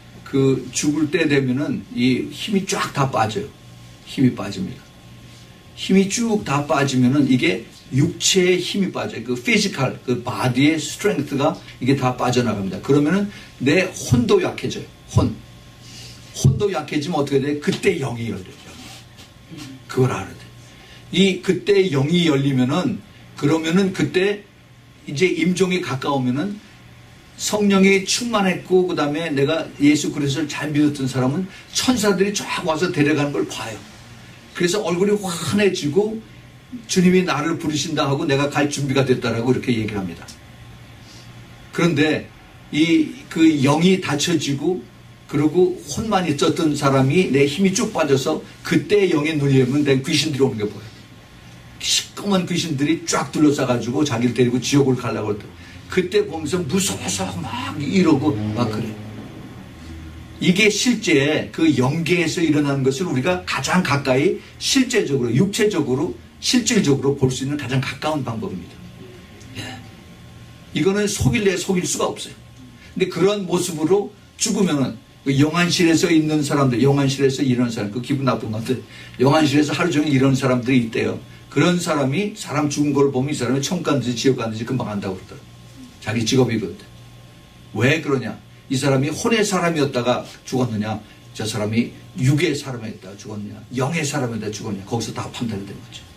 되면은 이 힘이 쫙 다 빠져요. 힘이 빠집니다. 힘이 쭉 다 빠지면은 이게 육체의 힘이 빠져요. 피지컬, 바디의 스트렝스가 이게 다 빠져나갑니다. 그러면은 내 혼도 약해져요. 혼도 약해지면 어떻게 돼요? 그때 영이 열려요. 그걸 알아야 돼. 그때 영이 열리면은, 그러면은 그때 이제 임종이 가까우면은 성령이 충만했고, 그 다음에 내가 예수 그리스도를 잘 믿었던 사람은 천사들이 쫙 와서 데려가는 걸 봐요. 그래서 얼굴이 환해지고 주님이 나를 부르신다 하고 내가 갈 준비가 됐다라고 이렇게 얘기를 합니다. 그런데 그 영이 닫혀지고, 그리고 혼만 있었던 사람이 내 힘이 쭉 빠져서 그때 영의 눈이 열면 내 귀신들이 오는 게 보여요. 시꺼먼 귀신들이 쫙 둘러싸가지고 자기를 데리고 지옥을 가려고 했다. 그때 보면서 무서워서 막 이러고 막 그래. 이게 실제 그 영계에서 일어나는 것을 우리가 가장 가까이 실제적으로, 육체적으로, 실질적으로 볼 수 있는 가장 가까운 방법입니다. 예. 이거는 속일 수가 없어요. 근데 그런 모습으로 죽으면은 그 영안실에서 있는 사람들, 영안실에서 이런 사람, 그 기분 나쁜 건데, 영안실에서 하루 종일 이런 사람들이 있대요. 그런 사람이 사람 죽은 걸 보면 이 사람이 천국 갔는지 지옥 갔는지 금방 안다고 그러더라고요. 자기 직업이거든. 왜 그러냐? 이 사람이 혼의 사람이었다가 죽었느냐? 저 사람이 육의 사람이었다가 죽었느냐? 영의 사람이었다가 죽었느냐? 거기서 다 판단이 된 거죠.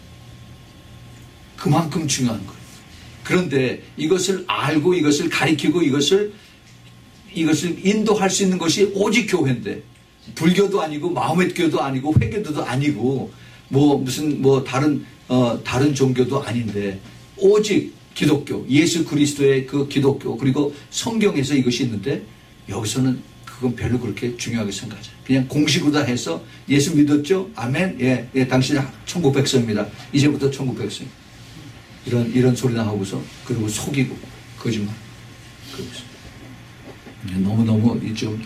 그만큼 중요한 거예요. 그런데 이것을 알고 이것을 가리키고 이것을 인도할 수 있는 것이 오직 교회인데, 불교도 아니고 마호메트 교도 아니고 회교도 아니고 무슨 다른 종교도 아닌데, 오직 기독교, 예수 그리스도의 그 기독교, 그리고 성경에서 이것이 있는데, 여기서는 그건 별로 그렇게 중요하게 생각하지 않아요. 그냥 공식으로 다 해서 예수 믿었죠? 아멘? 예, 당신 천국 백성입니다. 이제부터 천국 백성. 이런 소리나 하고서, 그리고 속이고 거짓말. 너무너무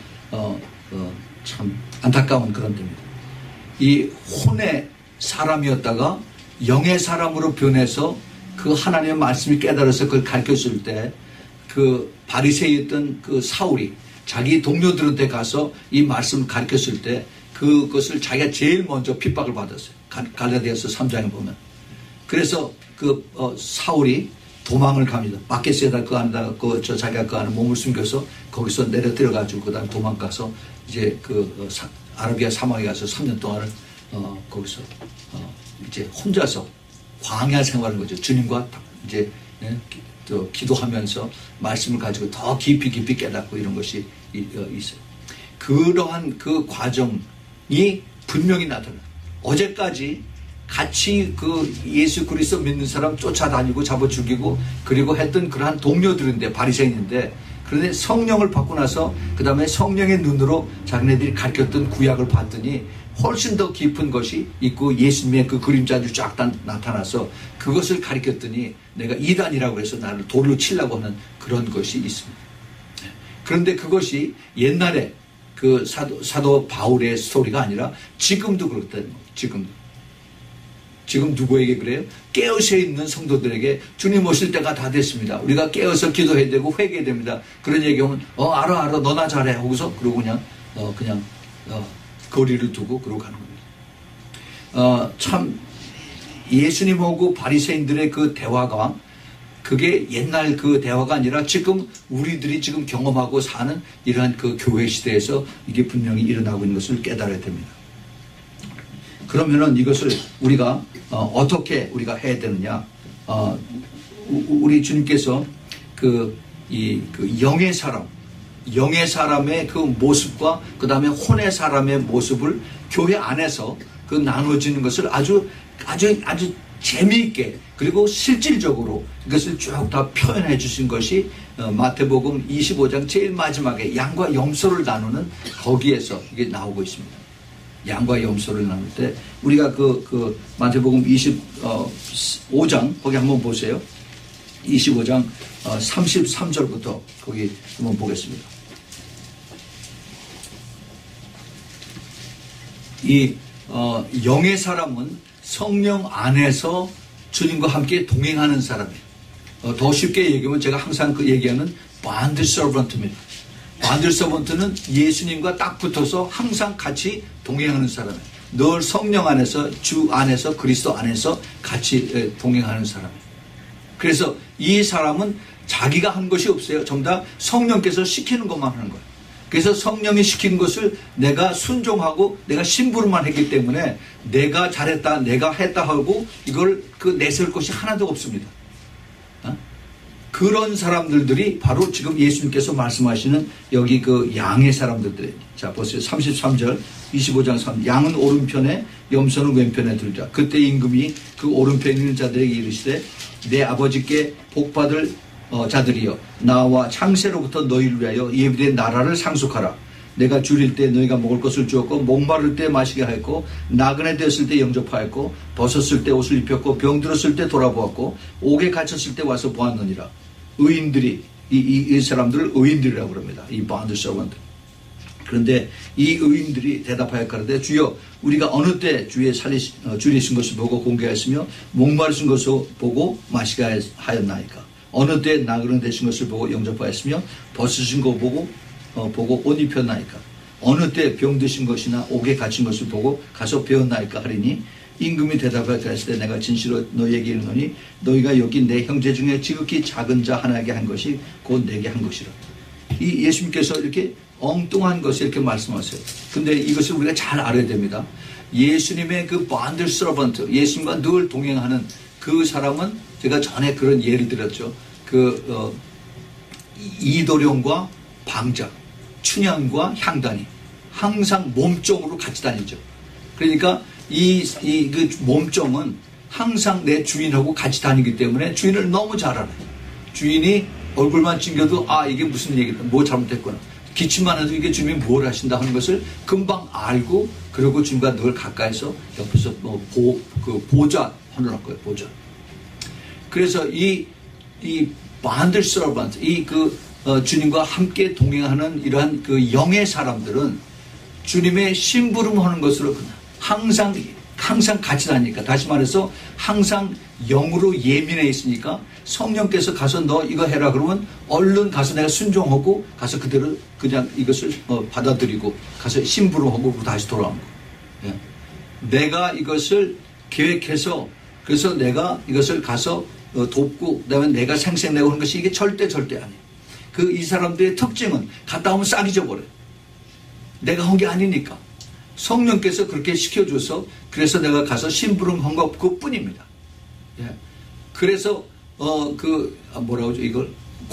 참 안타까운 그런 데입니다. 이 혼의 사람이었다가 영의 사람으로 변해서 그 하나님의 말씀이 깨달아서 그걸 가르쳤을 때, 그 바리새이였던 그 사울이 자기 동료들한테 가서 이 말씀을 가르쳤을 때 그것을 자기가 제일 먼저 핍박을 받았어요. 갈라디아서 3장에 보면. 그래서 그 사울이 도망을 갑니다. 마켓에다 그 안에다가 자기가 그 안에 몸을 숨겨서 거기서 내려 들어가지고 그다음 도망가서 이제 아라비아 사막에 가서 3년 동안을 거기서 이제 혼자서 광야 생활을 거죠. 주님과 이제 또 기도하면서 말씀을 가지고 더 깊이 깨닫고 이런 것이 있어요. 그러한 그 과정이 분명히 나타나요. 어제까지 같이 그 예수 그리스도 믿는 사람 쫓아다니고 잡아 죽이고 그리고 했던 그러한 동료들인데, 바리새인인데, 그런데 성령을 받고 나서 그 다음에 성령의 눈으로 자기네들이 가르쳤던 구약을 봤더니 훨씬 더 깊은 것이 있고 예수님의 그 그림자들이 쫙 나타나서 그것을 가르쳤더니 내가 이단이라고 해서 나를 돌로 치려고 하는 그런 것이 있습니다. 그런데 그것이 옛날에 그 사도 바울의 스토리가 아니라 지금도 그렇다는 거예요. 지금 누구에게 그래요? 깨어서 있는 성도들에게 주님 오실 때가 다 됐습니다. 우리가 깨어서 기도해야 되고 회개해야 됩니다. 그런 얘기하면 알아 너나 잘해 하고서 그러고 그냥 거리를 두고 그러고 가는 겁니다. 참 예수님하고 바리새인들의 그 대화가 그게 옛날 그 대화가 아니라 지금 우리들이 지금 경험하고 사는 이러한 그 교회 시대에서 이게 분명히 일어나고 있는 것을 깨달아야 됩니다. 그러면은 이것을 우리가 어떻게 우리가 해야 되느냐? 우리 주님께서 그 영의 사람의 그 모습과 그 다음에 혼의 사람의 모습을 교회 안에서 그 나눠지는 것을 아주 재미있게 그리고 실질적으로 이것을 쭉 다 표현해 주신 것이 마태복음 25장 제일 마지막에 양과 염소를 나누는 거기에서 이게 나오고 있습니다. 양과 염소를 나눌 때 우리가 그 마태복음 25장 거기 한번 보세요. 25장 33절부터 거기 한번 보겠습니다. 이 영의 사람은 성령 안에서 주님과 함께 동행하는 사람이에요. 더 쉽게 얘기하면 제가 항상 그 얘기하는 bond servant입니다. bond servant는 예수님과 딱 붙어서 항상 같이 동행하는 사람이에요. 늘 성령 안에서, 주 안에서, 그리스도 안에서 같이 동행하는 사람이에요. 그래서 이 사람은 자기가 한 것이 없어요. 전부 다 성령께서 시키는 것만 하는 거예요. 그래서 성령이 시킨 것을 내가 순종하고 내가 심부름만 했기 때문에 내가 잘했다, 내가 했다 하고 이걸 내세울 것이 하나도 없습니다. 그런 사람들이 바로 지금 예수님께서 말씀하시는 여기 그 양의 사람들이에요. 자, 보세요. 33절, 25장 3. 양은 오른편에, 염소는 왼편에 들자. 그때 임금이 그 오른편에 있는 자들에게 이르시되 내 아버지께 복받을 자들이여, 나와 창세로부터 너희를 위하여 예비된 나라를 상속하라. 내가 줄일 때 너희가 먹을 것을 주었고, 목마를 때 마시게 하였고, 나그네 되었을 때 영접하였고, 벗었을 때 옷을 입혔고, 병들었을 때 돌아보았고, 옥에 갇혔을 때 와서 보았느니라. 의인들이 이 사람들을 의인들이라고 그럽니다. 이 bond servant. 그런데 이 의인들이 대답하여 가로되 주여, 우리가 어느 때 주의 줄이신 것을 보고 공개하였으며 목마르신 것을 보고 마시게 하였나이까. 어느 때 나그네 되신 것을 보고 영접하였으며 벗으신 거 보고 옷 입혔나이까. 어느 때 병드신 것이나 옥에 갇힌 것을 보고 가서 배웠나이까 하리니 임금이 대답하여 가라사대 내가 진실로 너희에게 이르노니 너희가 여기 내 형제 중에 지극히 작은 자 하나에게 한 것이 곧 내게 한 것이라. 이 예수님께서 이렇게 엉뚱한 것을 이렇게 말씀하세요. 근데 이것을 우리가 잘 알아야 됩니다. 예수님의 그 반들 서번트, 예수님과 늘 동행하는 그 사람은 제가 전에 그런 예를 들었죠. 이도령과 방자, 춘향과 향단이 항상 몸종으로 같이 다니죠. 그러니까 그 몸종은 항상 내 주인하고 같이 다니기 때문에 주인을 너무 잘 알아요. 주인이 얼굴만 찡겨도 이게 무슨 얘기다, 뭐 잘못됐구나. 기침만 해도 이게 주님이 뭘 하신다 하는 것을 금방 알고, 그리고 주님과 늘 가까이서 옆에서 보좌 하는 거예요, 보좌. 그래서 이 반들 서번트, 주님과 함께 동행하는 이러한 그 영의 사람들은 주님의 심부름하는 것으로 항상 같이 다니니까, 다시 말해서 항상 영으로 예민해 있으니까 성령께서 가서 너 이거 해라 그러면 얼른 가서 내가 순종하고 가서 그대로 그냥 이것을 받아들이고 가서 심부름하고 다시 돌아오는 거예요. 내가 이것을 계획해서 그래서 내가 이것을 가서 돕고 그다음에 내가 생색내고 하는 것이 이게 절대 아니에요. 이 사람들의 특징은 갔다 오면 싹 잊어버려요. 내가 한 게 아니니까. 성령께서 그렇게 시켜줘서 그래서 내가 가서 심부름한 것 그뿐입니다. 그래서 뭐라고 하죠 이걸?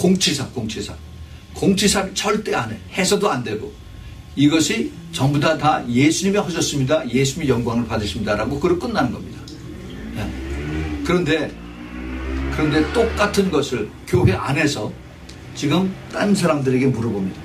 공치사 절대 안 해. 해서도 안 되고 이것이 전부 다 예수님이 하셨습니다. 예수님이 영광을 받으십니다라고 그걸 끝나는 겁니다. 그런데 똑같은 것을 교회 안에서 지금 딴 사람들에게 물어봅니다.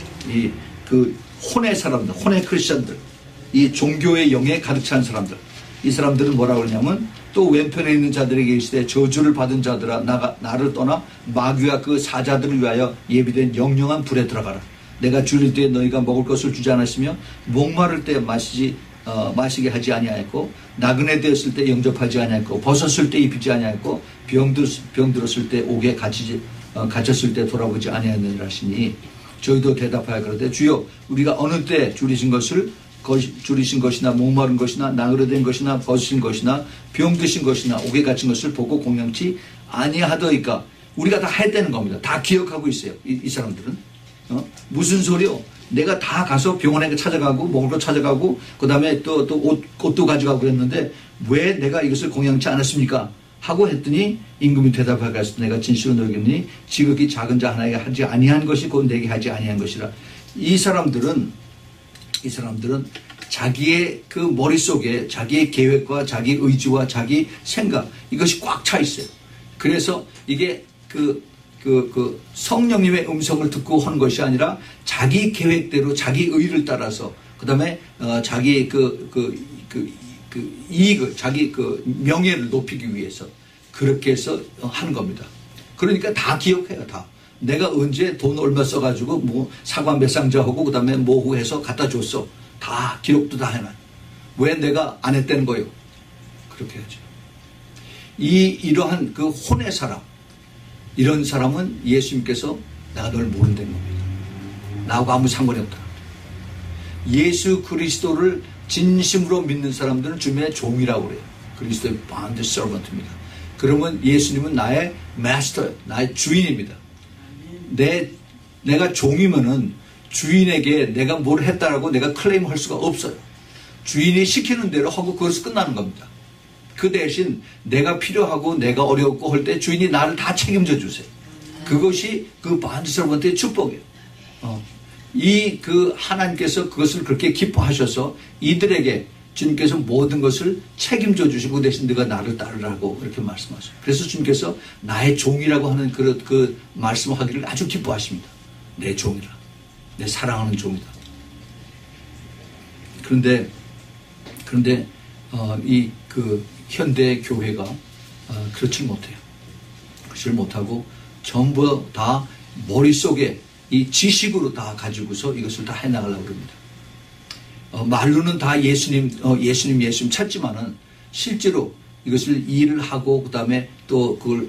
혼의 사람들, 혼의 크리스천들, 이 종교의 영에 가득 찬 사람들, 이 사람들은 뭐라고 그러냐면 또 왼편에 있는 자들에게 이르시되 저주를 받은 자들아 나를 떠나 마귀와 그 사자들을 위하여 예비된 영영한 불에 들어가라. 내가 줄일 때에 너희가 먹을 것을 주지 않았으며 목마를 때 마시게 하지 아니하였고 나그네 되었을 때 영접하지 아니하였고 벗었을 때 입히지 아니하였고 병들었을 때 옥에 갇혔을 때 돌아보지 아니하였느니라 하시니 저희도 대답하여 그러되 주여 우리가 어느 때 줄이신 것이나 목마른 것이나 나그네 된 것이나 벗으신 것이나 병드신 것이나 옥에 갇힌 것을 보고 공명치 아니하더이까. 우리가 다 했다는 겁니다. 다 기억하고 있어요. 이 사람들은 무슨 소리요? 내가 다 가서 병원에 찾아가고 먹을 거 찾아가고 그 다음에 또 옷도 가져가고 그랬는데 왜 내가 이것을 공양치 않았습니까? 하고 했더니 임금이 대답하였을 때 내가 진실로 너희에게 이르노니 지극히 작은 자 하나에게 하지 아니한 것이 곧 내게 하지 아니한 것이라. 이 사람들은 자기의 그 머릿속에 자기의 계획과 자기 의지와 자기 생각 이것이 꽉 차 있어요. 그래서 이게 성령님의 음성을 듣고 하는 것이 아니라 자기 계획대로 자기 의를 따라서 그 다음에 자기 이익을 자기 명예를 높이기 위해서 그렇게 해서 하는 겁니다. 그러니까 다 기억해요. 다 내가 언제 돈 얼마 써가지고 뭐 사과 몇 상자 하고 그 다음에 뭐 해서 갖다 줬어. 다 기록도 다 해놔. 왜 내가 안 했다는 거예요? 그렇게 하죠. 이러한 그 혼의 사람, 이런 사람은 예수님께서 내가 널 모른다는 겁니다. 나하고 아무 상관이 없다. 예수 그리스도를 진심으로 믿는 사람들은 주님의 종이라고 그래요. 그리스도의 bond servant입니다. 그러면 예수님은 나의 마스터예요. 나의 주인입니다. 내가 종이면은 주인에게 내가 뭘 했다라고 내가 클레임할 수가 없어요. 주인이 시키는 대로 하고 그것을 끝나는 겁니다. 그 대신 내가 필요하고 내가 어렵고 할 때 주인이 나를 다 책임져 주세요. 그것이 그 bond servant의 축복이에요. 하나님께서 그것을 그렇게 기뻐하셔서 이들에게 주님께서 모든 것을 책임져 주시고 대신 네가 나를 따르라고 그렇게 말씀하세요. 그래서 주님께서 나의 종이라고 하는 그 말씀을 하기를 아주 기뻐하십니다. 내 종이라. 내 사랑하는 종이다. 그런데 현대 교회가 그렇지 못해요. 그렇지 못하고 전부 다 머릿속에 이 지식으로 다 가지고서 이것을 다 해나가려고 합니다. 말로는 다 예수님 찾지만은 실제로 이것을 일을 하고 그 다음에 또 그걸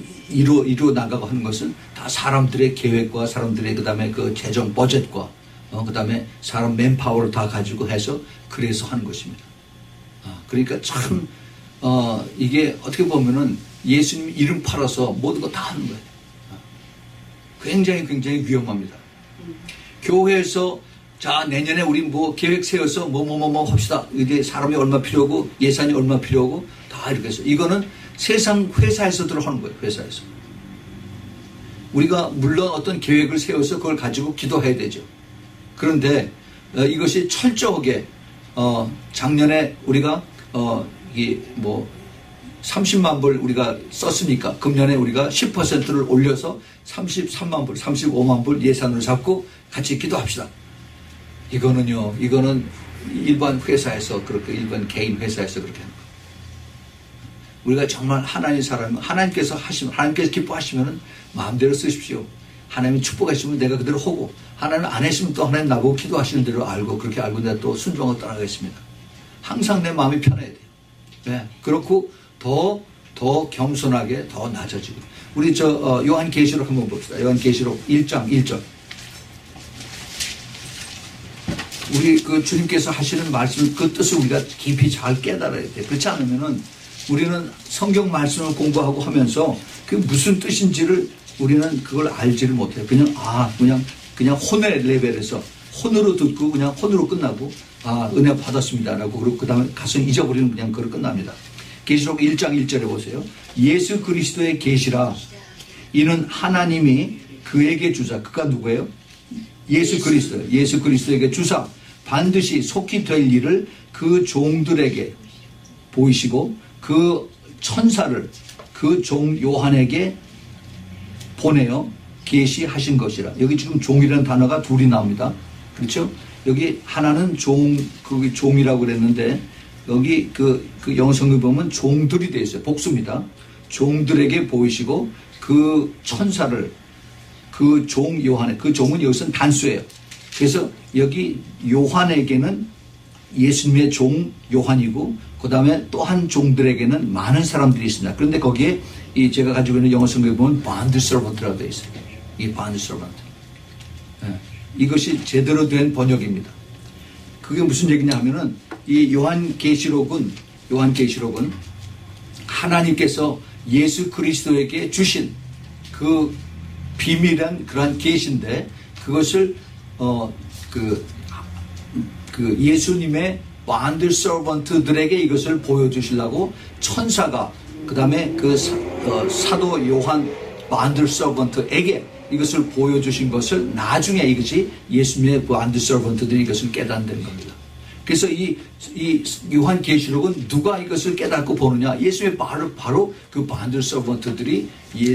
이루어 나가고 하는 것은 다 사람들의 계획과 사람들의 그 다음에 그 재정 버젯과 그 다음에 사람 맨파워를 다 가지고 해서 그래서 하는 것입니다. 그러니까 참 이게 어떻게 보면은 예수님 이름 팔아서 모든 거 다 하는 거예요. 굉장히 위험합니다. 교회에서 자 내년에 우리 뭐 계획 세워서 뭐 합시다. 이게 사람이 얼마 필요하고 예산이 얼마 필요하고 다 이렇게 해서 이거는 세상 회사에서들 하는 거예요. 회사에서. 우리가 물론 어떤 계획을 세워서 그걸 가지고 기도해야 되죠. 그런데 이것이 철저하게 작년에 우리가 이게 뭐 30만 불 우리가 썼으니까 금년에 우리가 10%를 올려서 33만 불, 35만 불 예산으로 잡고 같이 기도합시다. 이거는 일반 회사에서 그렇게 일반 개인 회사에서 그렇게 하는 거예요. 우리가 정말 하나님 사람은 하나님께서 기뻐하시면은 마음대로 쓰십시오. 하나님이 축복하시면 내가 그대로 하고 하나님 안 하시면 또 하나님 나보고 기도하시는 대로 알고 그렇게 알고 내가 또 순종하고 따라가겠습니다. 항상 내 마음이 편해야 돼요. 네. 그렇고 더 겸손하게 더 낮아지고 우리 요한계시록 한번 봅시다. 요한계시록 1장 1절 우리 그 주님께서 하시는 말씀 그 뜻을 우리가 깊이 잘 깨달아야 돼요. 그렇지 않으면은 우리는 성경 말씀을 공부하고 하면서 그 무슨 뜻인지를 우리는 그걸 알지를 못해요. 그냥 혼의 레벨에서 혼으로 듣고 그냥 혼으로 끝나고 은혜 받았습니다라고 그러고 그 다음에 가서 잊어버리는 그냥 그걸 끝납니다. 계시록 1장 1절에 보세요. 예수 그리스도의 계시라 이는 하나님이 그에게 주사 그가 누구예요? 예수 그리스도에게 주사 반드시 속히 될 일을 그 종들에게 보이시고 그 천사를 그 종 요한에게 보내어 계시하신 것이라. 여기 지금 종이라는 단어가 둘이 나옵니다. 그렇죠? 여기 하나는 종이라고 그랬는데 여기 그 영어 성경에 보면 종들이 되어 있어요. 복수입니다. 종들에게 보이시고 그 천사를 그 종 요한에 그 종은 여기서는 단수예요. 그래서 여기 요한에게는 예수님의 종 요한이고 그 다음에 또 한 종들에게는 많은 사람들이 있습니다. 그런데 거기에 제가 가지고 있는 영어 성경에 보면 bond servant라고 되어 있어요. 이 bond servant. 이것이 제대로 된 번역입니다. 그게 무슨 얘기냐 하면은 이 요한계시록은 하나님께서 예수 그리스도에게 주신 그 비밀한 그러한 계시인데 그것을 그 예수님의 bond servant들에게 이것을 보여주시려고 천사가 그 다음에 그 사도 요한 bond servant에게 이것을 보여주신 것을 나중에 이것이 예수님의 bond servant들이 이것을 깨닫는 겁니다. 그래서 이 요한계시록은 누가 이것을 깨닫고 보느냐? 예수의 바로 그 bond servant들이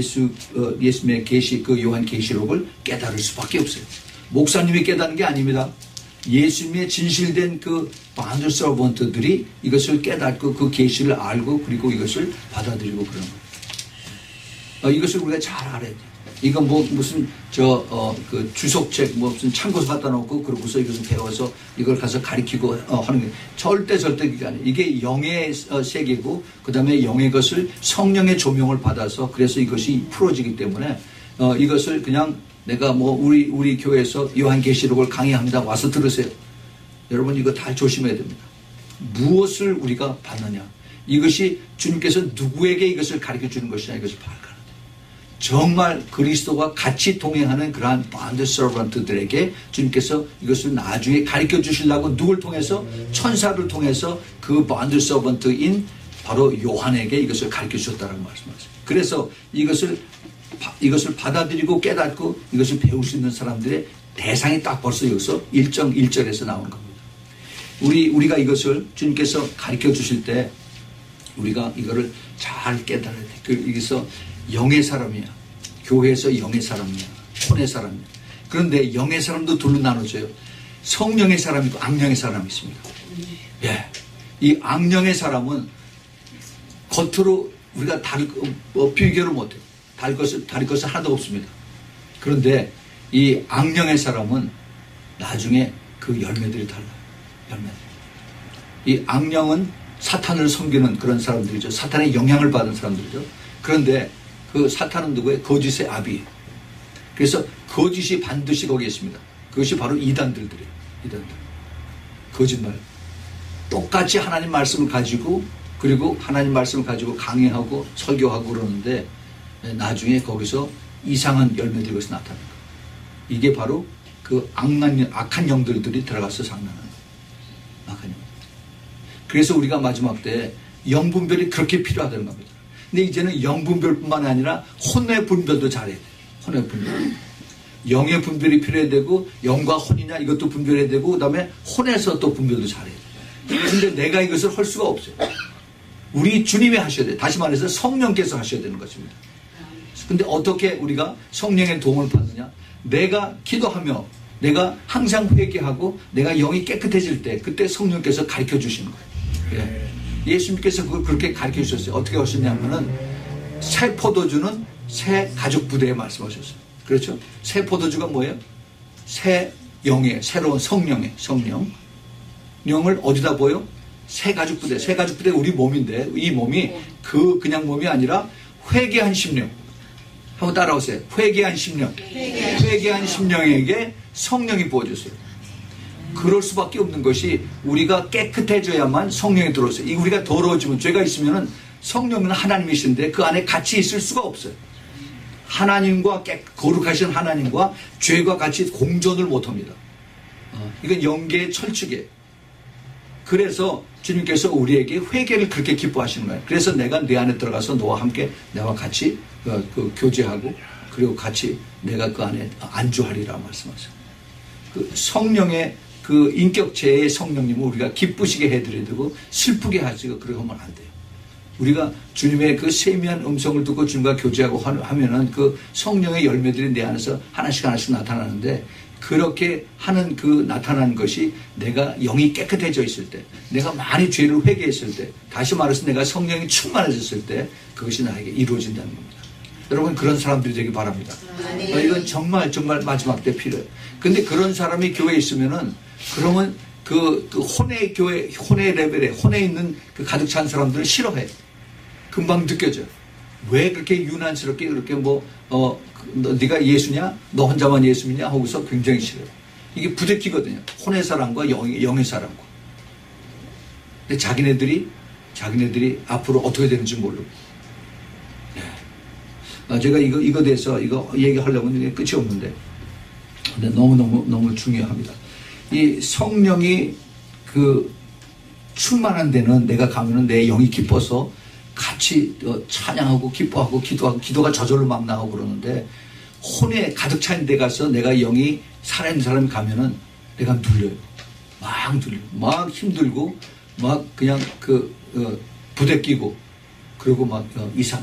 예수님의 계시 그 요한계시록을 깨달을 수밖에 없어요. 목사님이 깨닫는 게 아닙니다. 예수님의 진실된 그 bond servant들이 이것을 깨닫고 그 계시를 알고 그리고 이것을 받아들이고 그런 거예요. 이것을 우리가 잘 알아야 돼요. 이거 무슨 그 주석책 무슨 참고서 갖다 놓고 그러고서 이것을 배워서 이걸 가서 가리키고 하는 게 절대 그게 아니에요. 이게 영의 세계고 그 다음에 영의 것을 성령의 조명을 받아서 그래서 이것이 풀어지기 때문에 이것을 그냥 내가 우리 교회에서 요한계시록을 강의합니다. 와서 들으세요. 여러분 이거 다 조심해야 됩니다. 무엇을 우리가 받느냐. 이것이 주님께서 누구에게 이것을 가르쳐 주는 것이냐 이것을 파악하는 거예요. 정말 그리스도와 같이 동행하는 그러한 bond servant들에게 주님께서 이것을 나중에 가르쳐 주시려고 누굴 통해서 천사를 통해서 그 bond servant인 바로 요한에게 이것을 가르쳐 주셨다는 말씀하세요. 그래서 이것을 받아들이고 깨닫고 이것을 배울 수 있는 사람들의 대상이 딱 벌써 여기서 1절에서 나오는 겁니다. 우리가 이것을 주님께서 가르쳐 주실 때 우리가 이거를 잘 깨달아야 돼. 여기서 영의 사람이야. 교회에서 영의 사람이야. 혼의 사람이야. 그런데 영의 사람도 둘로 나눠져요. 성령의 사람이 있고 악령의 사람이 있습니다. 예. 이 악령의 사람은 겉으로 우리가 비교를 못해요. 다를 것은 하나도 없습니다. 그런데 이 악령의 사람은 나중에 그 열매들이 달라요. 열매들. 이 악령은 사탄을 섬기는 그런 사람들이죠. 사탄의 영향을 받은 사람들이죠. 그런데 그 사탄은 누구예요? 거짓의 아비예요. 그래서 거짓이 반드시 거기에 있습니다. 그것이 바로 이단들이에요. 이단들. 거짓말. 똑같이 하나님 말씀을 가지고 그리고 하나님 말씀을 가지고 강의하고 설교하고 그러는데 나중에 거기서 이상한 열매들이 거기서 나타나는 거예요. 이게 바로 그 악한 영들이 들어가서 장난하는 거예요. 악한 영. 그래서 우리가 마지막 때 영분별이 그렇게 필요하다는 겁니다. 근데 이제는 영분별뿐만 아니라 혼의 분별도 잘해야 돼요. 혼의 분별. 영의 분별이 필요해야 되고 영과 혼이냐 이것도 분별해야 되고 그 다음에 혼에서 또 분별도 잘해야 돼요. 그런데 내가 이것을 할 수가 없어요. 우리 주님이 하셔야 돼요. 다시 말해서 성령께서 하셔야 되는 것입니다. 근데 어떻게 우리가 성령의 도움을 받느냐? 내가 기도하며 내가 항상 회개하고 내가 영이 깨끗해질 때 그때 성령께서 가르쳐 주시는 거예요. 예. 예수님께서 그걸 그렇게 가르쳐 주셨어요. 어떻게 하셨냐면은 새 포도주는 새 가죽 부대에 말씀하셨어요. 그렇죠? 새 포도주가 뭐예요? 새 영의 새로운 성령의 성령. 영을 어디다 보여? 새 가죽 부대. 새 가죽 부대가 우리 몸인데 이 몸이 그냥 몸이 아니라 회개한 심령. 한번 따라오세요. 회개한 심령. 회개한 심령에게 성령이 부어졌어요. 그럴 수밖에 없는 것이 우리가 깨끗해져야만 성령이 들어오세요. 우리가 더러워지면 죄가 있으면 성령은 하나님이신데 그 안에 같이 있을 수가 없어요. 하나님과 거룩하신 하나님과 죄가 같이 공존을 못합니다. 이건 영계의 철칙이에요. 그래서 주님께서 우리에게 회개를 그렇게 기뻐하시는 거예요. 그래서 내가 네 안에 들어가서 너와 함께 나와 같이 교제하고 그리고 같이 내가 그 안에 안주하리라 말씀하세요. 그 성령의 그 인격체의 성령님을 우리가 기쁘시게 해드려야 되고 슬프게 하시고 그러게 하면 안 돼요. 우리가 주님의 그 세미한 음성을 듣고 주님과 교제하고 하면은 그 성령의 열매들이 내 안에서 하나씩 하나씩 나타나는데 그렇게 하는 그 나타나는 것이 내가 영이 깨끗해져 있을 때 내가 많이 죄를 회개했을 때 다시 말해서 내가 성령이 충만해졌을 때 그것이 나에게 이루어진다는 겁니다. 여러분 그런 사람들이 되기 바랍니다. 이건 정말 마지막 때 필요해요. 근데 그런 사람이 교회에 있으면은 그러면 그 혼의 교회, 혼의 레벨에, 혼에 있는 그 가득 찬 사람들은 싫어해. 금방 느껴져. 왜 그렇게 유난스럽게 그렇게 네가 예수냐? 너 혼자만 예수냐? 하고서 굉장히 싫어요. 이게 부대끼거든요. 혼의 사람과 영의 사람과. 근데 자기네들이 앞으로 어떻게 되는지 모르고. 제가 이거 대해서 이거 얘기하려면 끝이 없는데. 근데 너무 중요합니다. 이 성령이 그 충만한 데는 내가 가면은 내 영이 기뻐서 같이 찬양하고 기뻐하고 기도가 저절로 막 나오고 그러는데 혼에 가득 찬 데 가서 내가 영이 살아있는 사람이 가면은 내가 눌려요. 막 힘들고 막 그냥 부대끼고 그리고 막 이상해.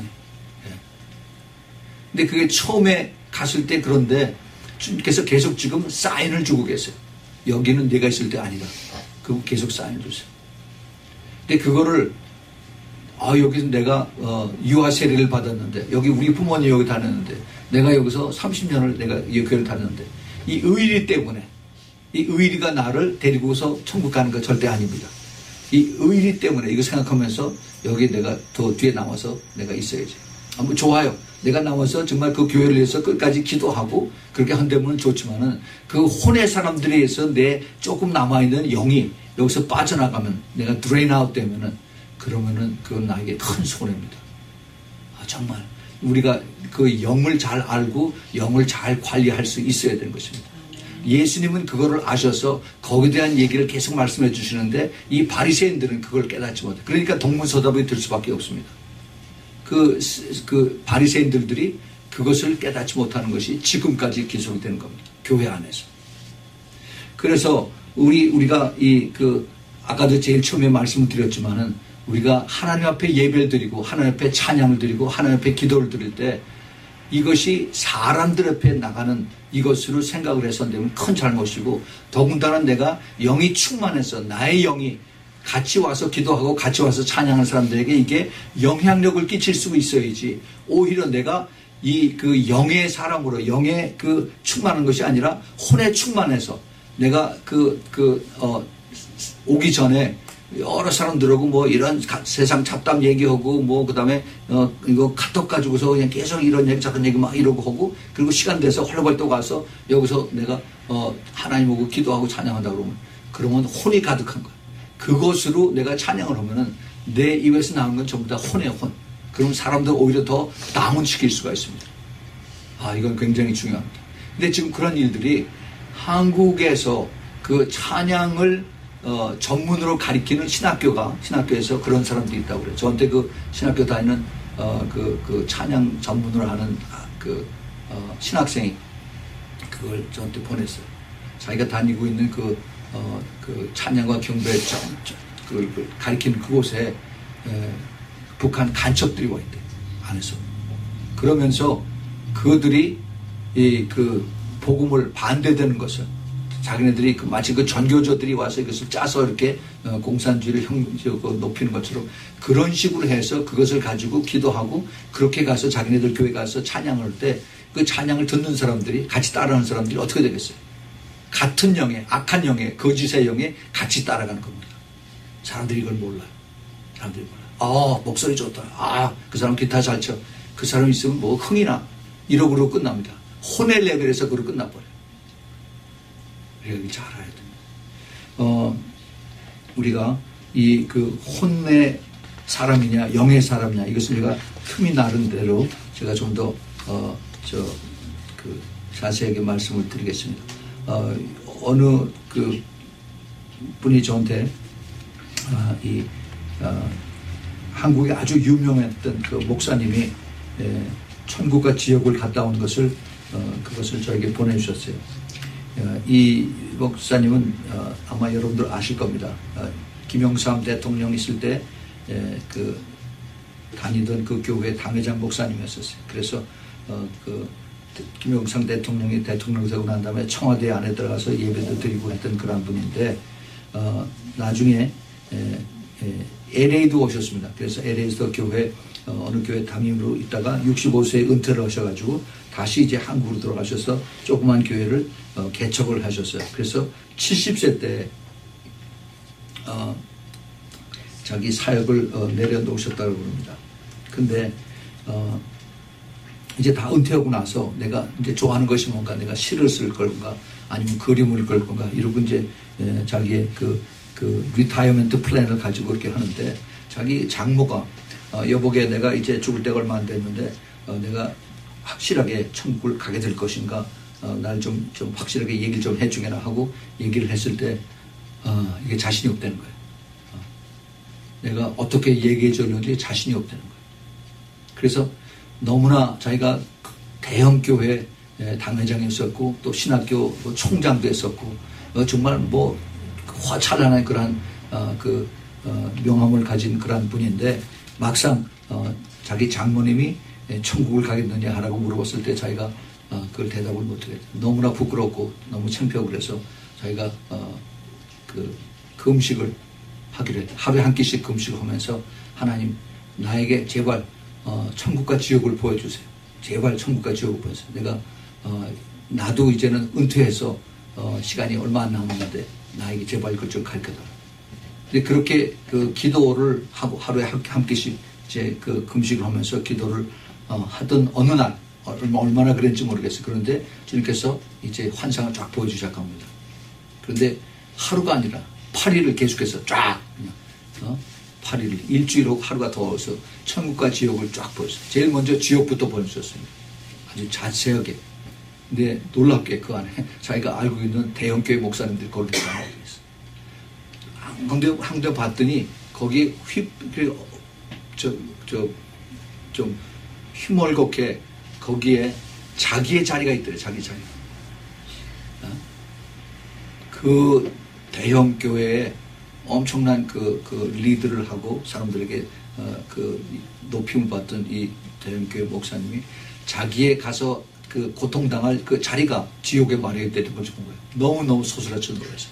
근데 그게 처음에 갔을 때 그런데 주님께서 계속 지금 사인을 주고 계세요. 여기는 내가 있을 때 아니다. 그거 계속 사인을 주세요. 근데 그거를 여기서 내가 유아 세례를 받았는데 여기 우리 부모님 여기 다녔는데 내가 여기서 30년을 내가 이 교회를 다녔는데 이 의리 때문에 이 의리가 나를 데리고서 천국 가는 거 절대 아닙니다. 이 의리 때문에 이거 생각하면서 여기 내가 더 뒤에 나와서 내가 있어야지. 뭐 좋아요. 내가 나와서 정말 그 교회를 위해서 끝까지 기도하고 그렇게 한다면 좋지만은 그 혼의 사람들에 의해서 내 조금 남아있는 영이 여기서 빠져나가면 내가 드레인 아웃 되면은 그러면은 그건 나에게 큰 손해입니다. 정말 우리가 그 영을 잘 알고 영을 잘 관리할 수 있어야 되는 것입니다. 예수님은 그거를 아셔서 거기에 대한 얘기를 계속 말씀해 주시는데 이 바리새인들은 그걸 깨닫지 못해. 그러니까 동문서답이 될 수밖에 없습니다. 그 바리새인들이 그것을 깨닫지 못하는 것이 지금까지 계속이 되는 겁니다. 교회 안에서. 그래서 우리가 아까도 제일 처음에 말씀을 드렸지만은 우리가 하나님 앞에 예배를 드리고 하나님 앞에 찬양을 드리고 하나님 앞에 기도를 드릴 때 이것이 사람들 앞에 나가는 이것으로 생각을 해서 되면 큰 잘못이고 더군다나 내가 영이 충만해서 나의 영이 같이 와서 기도하고 같이 와서 찬양하는 사람들에게 이게 영향력을 끼칠 수 있어야지 오히려 내가 그 영의 사람으로 영의 충만한 것이 아니라 혼에 충만해서 내가 오기 전에 여러 사람들하고 뭐 이런 세상 잡담 얘기하고 뭐 그다음에 이거 카톡 가지고서 그냥 계속 이런 얘기 저런 얘기 막 이러고 하고 그리고 시간 돼서 헐레벌떡 와서 여기서 내가 하나님 오고 기도하고 찬양한다 그러면 혼이 가득한 거야. 그것으로 내가 찬양을 하면은 내 입에서 나오는 건 전부 다 혼이에요, 혼. 그럼 사람들 오히려 더 다운시킬 수가 있습니다. 이건 굉장히 중요합니다. 근데 지금 그런 일들이 한국에서 그 찬양을 전문으로 가리키는 신학교에서 그런 사람들이 있다고 그래요. 저한테 그 신학교 다니는 그 찬양 전문으로 하는 신학생이 그걸 저한테 보냈어요. 자기가 다니고 있는 그 찬양과 경배 그걸 가리키는 그곳에 북한 간첩들이 와 있대, 안에서. 그러면서 그들이 그 복음을 반대되는 것을 자기네들이 마치 그 전교조들이 와서 이것을 짜서 이렇게 공산주의를 높이는 것처럼 그런 식으로 해서 그것을 가지고 기도하고 그렇게 가서 자기네들 교회 가서 찬양을 할 때 그 찬양을 듣는 사람들이 같이 따라하는 사람들이 어떻게 되겠어요? 같은 영에, 악한 영에, 거짓의 영에 같이 따라가는 겁니다. 사람들이 이걸 몰라요. 사람들이 몰라요. 목소리 좋다. 그 사람 기타 잘 쳐. 그 사람 있으면 뭐 흥이나 이러고로 끝납니다. 혼의 레벨에서 그로 끝나버려요. 우리가 잘 알아야 됩니다. 우리가 그 혼의 사람이냐 영의 사람이냐 이것을 제가 틈이 나른 대로 제가 좀 더 자세하게 말씀을 드리겠습니다. 어느 그 분이 저한테 한국에 아주 유명했던 그 목사님이 천국과 지옥을 갔다 온 것을 그것을 저에게 보내주셨어요. 이 목사님은 아마 여러분들 아실 겁니다. 김영삼 대통령 있을 때 그 다니던 그 교회 당회장 목사님이었었어요. 그래서 그 김영삼 대통령이 대통령 되고 난 다음에 청와대 안에 들어가서 예배도 드리고 했던 그런 분인데 나중에 LA도 오셨습니다. 그래서 LA에서 교회 어느 교회 담임으로 있다가 65세에 은퇴를 하셔가지고 다시 이제 한국으로 들어가셔서 조그만 교회를 개척을 하셨어요. 그래서 70세 때 자기 사역을 내려놓으셨다고 그럽니다. 근데 이제 다 은퇴하고 나서 내가 이제 좋아하는 것이 뭔가, 내가 시를 쓸 건가 아니면 그림을 그릴 건가 이러고 이제 자기의 그 리타이어먼트 플랜을 가지고 이렇게 하는데 자기 장모가 여보게 내가 이제 죽을 때가 얼마 안 됐는데 내가 확실하게 천국을 가게 될 것인가 날 좀 확실하게 얘기를 좀 해주게나 하고 얘기를 했을 때 이게 자신이 없다는 거예요. 내가 어떻게 얘기해 줬는지 자신이 없다는 거예요. 그래서 너무나 자기가 대형 교회 당회장이었었고 또 신학교 총장도 했었고 정말 뭐 화찬란한 그런 명함을 가진 그런 분인데 막상 자기 장모님이 천국을 가겠느냐 하라고 물어봤을 때 자기가 그걸 대답을 못하겠어요. 너무나 부끄럽고 너무 창피하고 그래서 자기가 그 금식을 하기로 했다. 하루에 한 끼씩 금식을 하면서 하나님 나에게 제발 천국과 지옥을 보여주세요. 제발 천국과 지옥을 보여주세요. 내가 나도 이제는 은퇴해서 시간이 얼마 안 남았는데 나에게 제발 그걸 좀 가르쳐달라. 근데 그렇게 그 기도를 하고 하루에 한 끼씩 이제 그 금식을 하면서 기도를 하던 어느 날 얼마나 그랬는지 모르겠어요. 그런데 주님께서 이제 환상을 쫙 보여주기 시작합니다. 그런데 하루가 아니라 8일을 계속해서 쫙 8일 일주일하고 하루가 더 와서 천국과 지옥을 쫙 보였어요. 제일 먼저 지옥부터 보여주셨어요. 아주 자세하게. 근데 놀랍게 그 안에 자기가 알고 있는 대형교회 목사님들이 거기서 나오고 있어요. 한데 봤더니 거기에 좀 휘멀겋게 거기에 자기의 자리가 있더래요. 자기 자리. 그 대형 교회에 엄청난 그 리드를 하고 사람들에게 그 높임을 받던 이 대형 교회 목사님이 자기의 가서 그 고통당할 그 자리가 지옥에 마련되는 걸 본 거예요. 너무너무 소스라쳐 놀랐어요.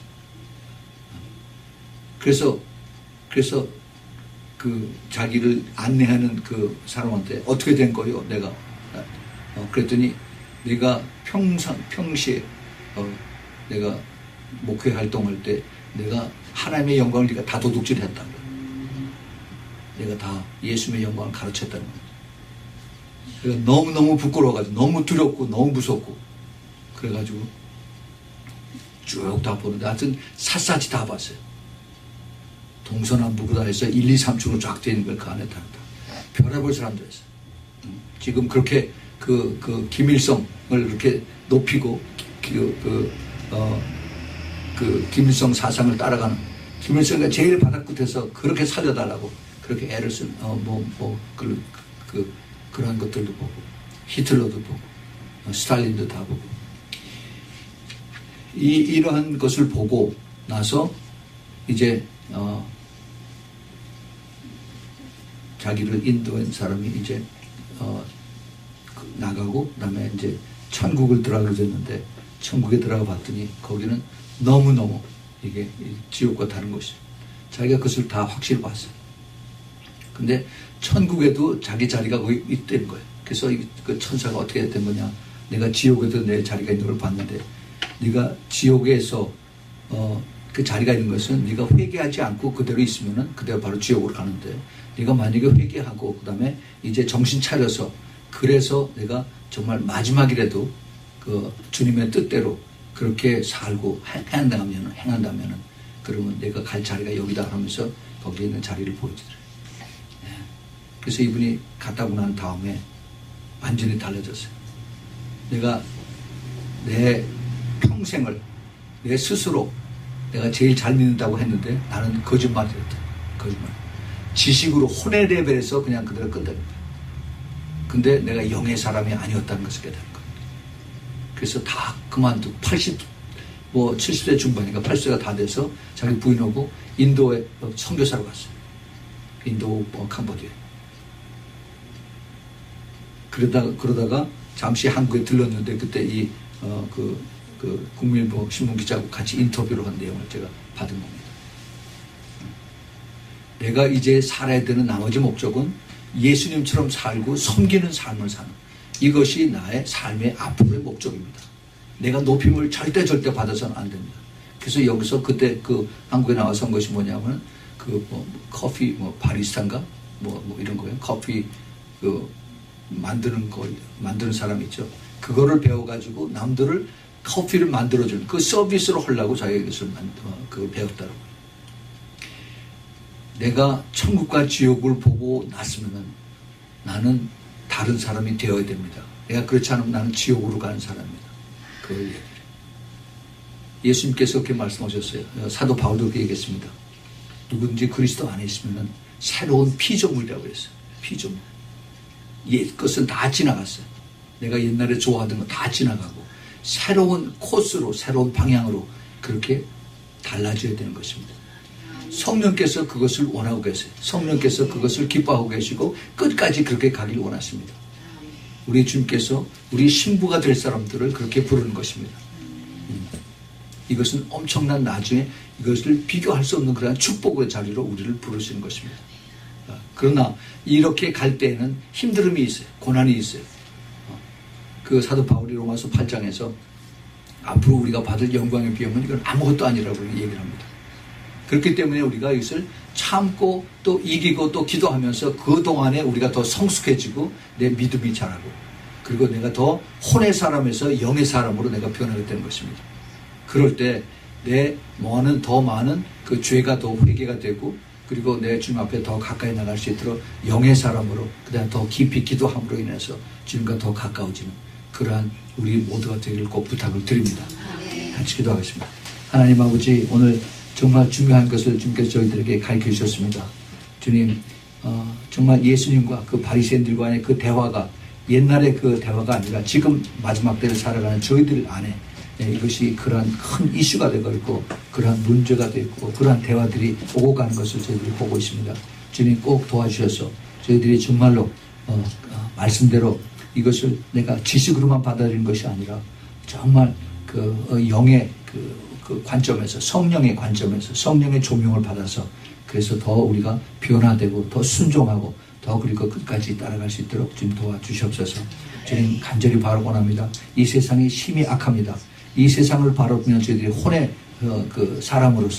그래서 그 자기를 안내하는 그 사람한테 어떻게 된 거요? 내가 그랬더니 내가 평시에 내가 목회 활동할 때 내가 하나님의 영광을 네가 다 도둑질 했다는 거야. 내가 다 예수님의 영광을 가르쳤다는 거야. 내가 너무너무 부끄러워가지고 너무 두렵고 너무 무섭고 그래가지고 쭉 다 보는데 하여튼 샅샅이 다 봤어요. 동서남북으로 다 해서 1, 2, 3층으로 쫙 되어 있는 걸 그 안에 다 별의별 사람들 했어요. 지금 그렇게 그 김일성을 이렇게 높이고 김일성 사상을 따라가는 김일성이 제일 바닥 끝에서 그렇게 살려달라고 그렇게 애를 쓴 그런 것들도 보고 히틀러도 보고 스탈린도 다 보고 이러한 것을 보고 나서 이제 자기를 인도한 사람이 이제 나가고 그다음에 이제 천국을 들어가게 됐는데 천국에 들어가 봤더니 거기는 너무너무 이게 지옥과 다른 것이죠. 자기가 그것을 다 확실히 봤어요. 근데 천국에도 자기 자리가 거기 있다는 거예요. 그래서 그 천사가 어떻게 된 거냐. 내가 지옥에도 내 자리가 있는 걸 봤는데 네가 지옥에서 그 자리가 있는 것은 네가 회개하지 않고 그대로 있으면은 그대로 바로 지옥으로 가는데 네가 만약에 회개하고 그 다음에 이제 정신 차려서 그래서 내가 정말 마지막이라도 그 주님의 뜻대로 그렇게 살고 행한다면은 그러면 내가 갈 자리가 여기다 하면서 거기에 있는 자리를 보여주더래요. 그래서 이분이 갔다고 난 다음에 완전히 달라졌어요. 내가 내 평생을 내 스스로 내가 제일 잘 믿는다고 했는데 나는 거짓말이었다. 거짓말. 지식으로 혼의 레벨에서 그냥 그대로 끝냅니다. 근데 내가 영의 사람이 아니었다는 것을 깨달은 거예요. 그래서 다 그만두고 70대 중반인가 80세가 다 돼서 자기 부인하고 인도에 선교사로 갔어요. 인도 캄보디아. 그러다가 잠시 한국에 들렀는데 그때 그 국민일보 신문기자하고 같이 인터뷰를 한 내용을 제가 받은 겁니다. 내가 이제 살아야 되는 나머지 목적은 예수님처럼 살고 섬기는 삶을 사는 이것이 나의 삶의 앞으로의 목적입니다. 내가 높임을 절대 받아서는 안 됩니다. 그래서 여기서 그때 그 한국에 나와서 한 것이 뭐냐면 커피 바리스타인가 이런 거예요. 커피 만드는 사람 있죠. 그거를 배워가지고 남들을 커피를 만들어주는 그 서비스로 하려고 자기가 이것을 배웠다고. 내가 천국과 지옥을 보고 났으면은 나는 다른 사람이 되어야 됩니다. 내가 그렇지 않으면 나는 지옥으로 가는 사람입니다. 그걸 얘기해요. 예수님께서 그렇게 말씀하셨어요. 사도 바울도 그렇게 얘기했습니다. 누구든지 그리스도 안에 있으면은 새로운 피조물이라고 그랬어요. 피조물. 옛 것은 다 지나갔어요. 내가 옛날에 좋아하던 거 다 지나가고 새로운 코스로 새로운 방향으로 그렇게 달라져야 되는 것입니다. 성령께서 그것을 원하고 계세요. 성령께서 그것을 기뻐하고 계시고 끝까지 그렇게 가길 원하십니다. 우리 주님께서 우리 신부가 될 사람들을 그렇게 부르는 것입니다. 이것은 엄청난 나중에 이것을 비교할 수 없는 그러한 축복의 자리로 우리를 부르시는 것입니다. 그러나 이렇게 갈 때에는 힘듦이 있어요. 고난이 있어요. 그 사도 바울이 로마서 8장에서 앞으로 우리가 받을 영광에 비하면 이건 아무것도 아니라고 얘기를 합니다. 그렇기 때문에 우리가 이것을 참고 또 이기고 또 기도하면서 그동안에 우리가 더 성숙해지고 내 믿음이 자라고 그리고 내가 더 혼의 사람에서 영의 사람으로 내가 변하게 되는 것입니다. 그럴 때 내 더 많은 그 죄가 더 회개가 되고 그리고 내 주님 앞에 더 가까이 나갈 수 있도록 영의 사람으로 그다음 더 깊이 기도함으로 인해서 주님과 더 가까워지는 그러한 우리 모두가 되기를 꼭 부탁을 드립니다. 같이 기도하겠습니다. 하나님 아버지 오늘 정말 중요한 것을 주님께서 저희들에게 가르쳐 주셨습니다. 주님 정말 예수님과 그 바리새인들과의 그 대화가 옛날의 그 대화가 아니라 지금 마지막 때를 살아가는 저희들 안에 이것이 그러한 큰 이슈가 되고 있고 그러한 문제가 되고 그러한 대화들이 오고 가는 것을 저희들이 보고 있습니다. 주님 꼭 도와주셔서 저희들이 정말로 말씀대로 이것을 내가 지식으로만 받아들이는 것이 아니라 정말 그 영의 그 관점에서 성령의 관점에서 성령의 조명을 받아서 그래서 더 우리가 변화되고 더 순종하고 더 그리고 끝까지 따라갈 수 있도록 좀 도와주시옵소서. 주님 간절히 바라고 원합니다. 이 세상이 심히 악합니다. 이 세상을 바라보면 저희들이 혼의 그 사람으로서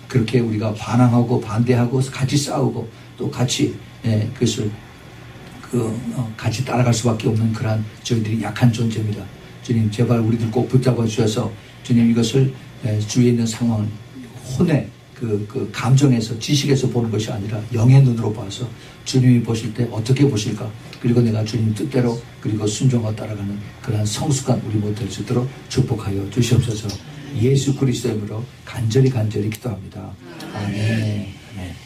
그렇게 우리가 반항하고 반대하고 같이 싸우고 또 같이 그것을 같이 따라갈 수밖에 없는 그러한 저희들이 약한 존재입니다. 주님 제발 우리들 꼭 붙잡아 주셔서 주님 이것을 주위에 있는 상황을 혼의 그 감정에서 지식에서 보는 것이 아니라 영의 눈으로 봐서 주님이 보실 때 어떻게 보실까, 그리고 내가 주님 뜻대로 그리고 순종하고 따라가는 그러한 성숙한 우리 모두 될 수 있도록 축복하여 주시옵소서. 예수 그리스도의 이름으로 간절히 기도합니다. 아멘.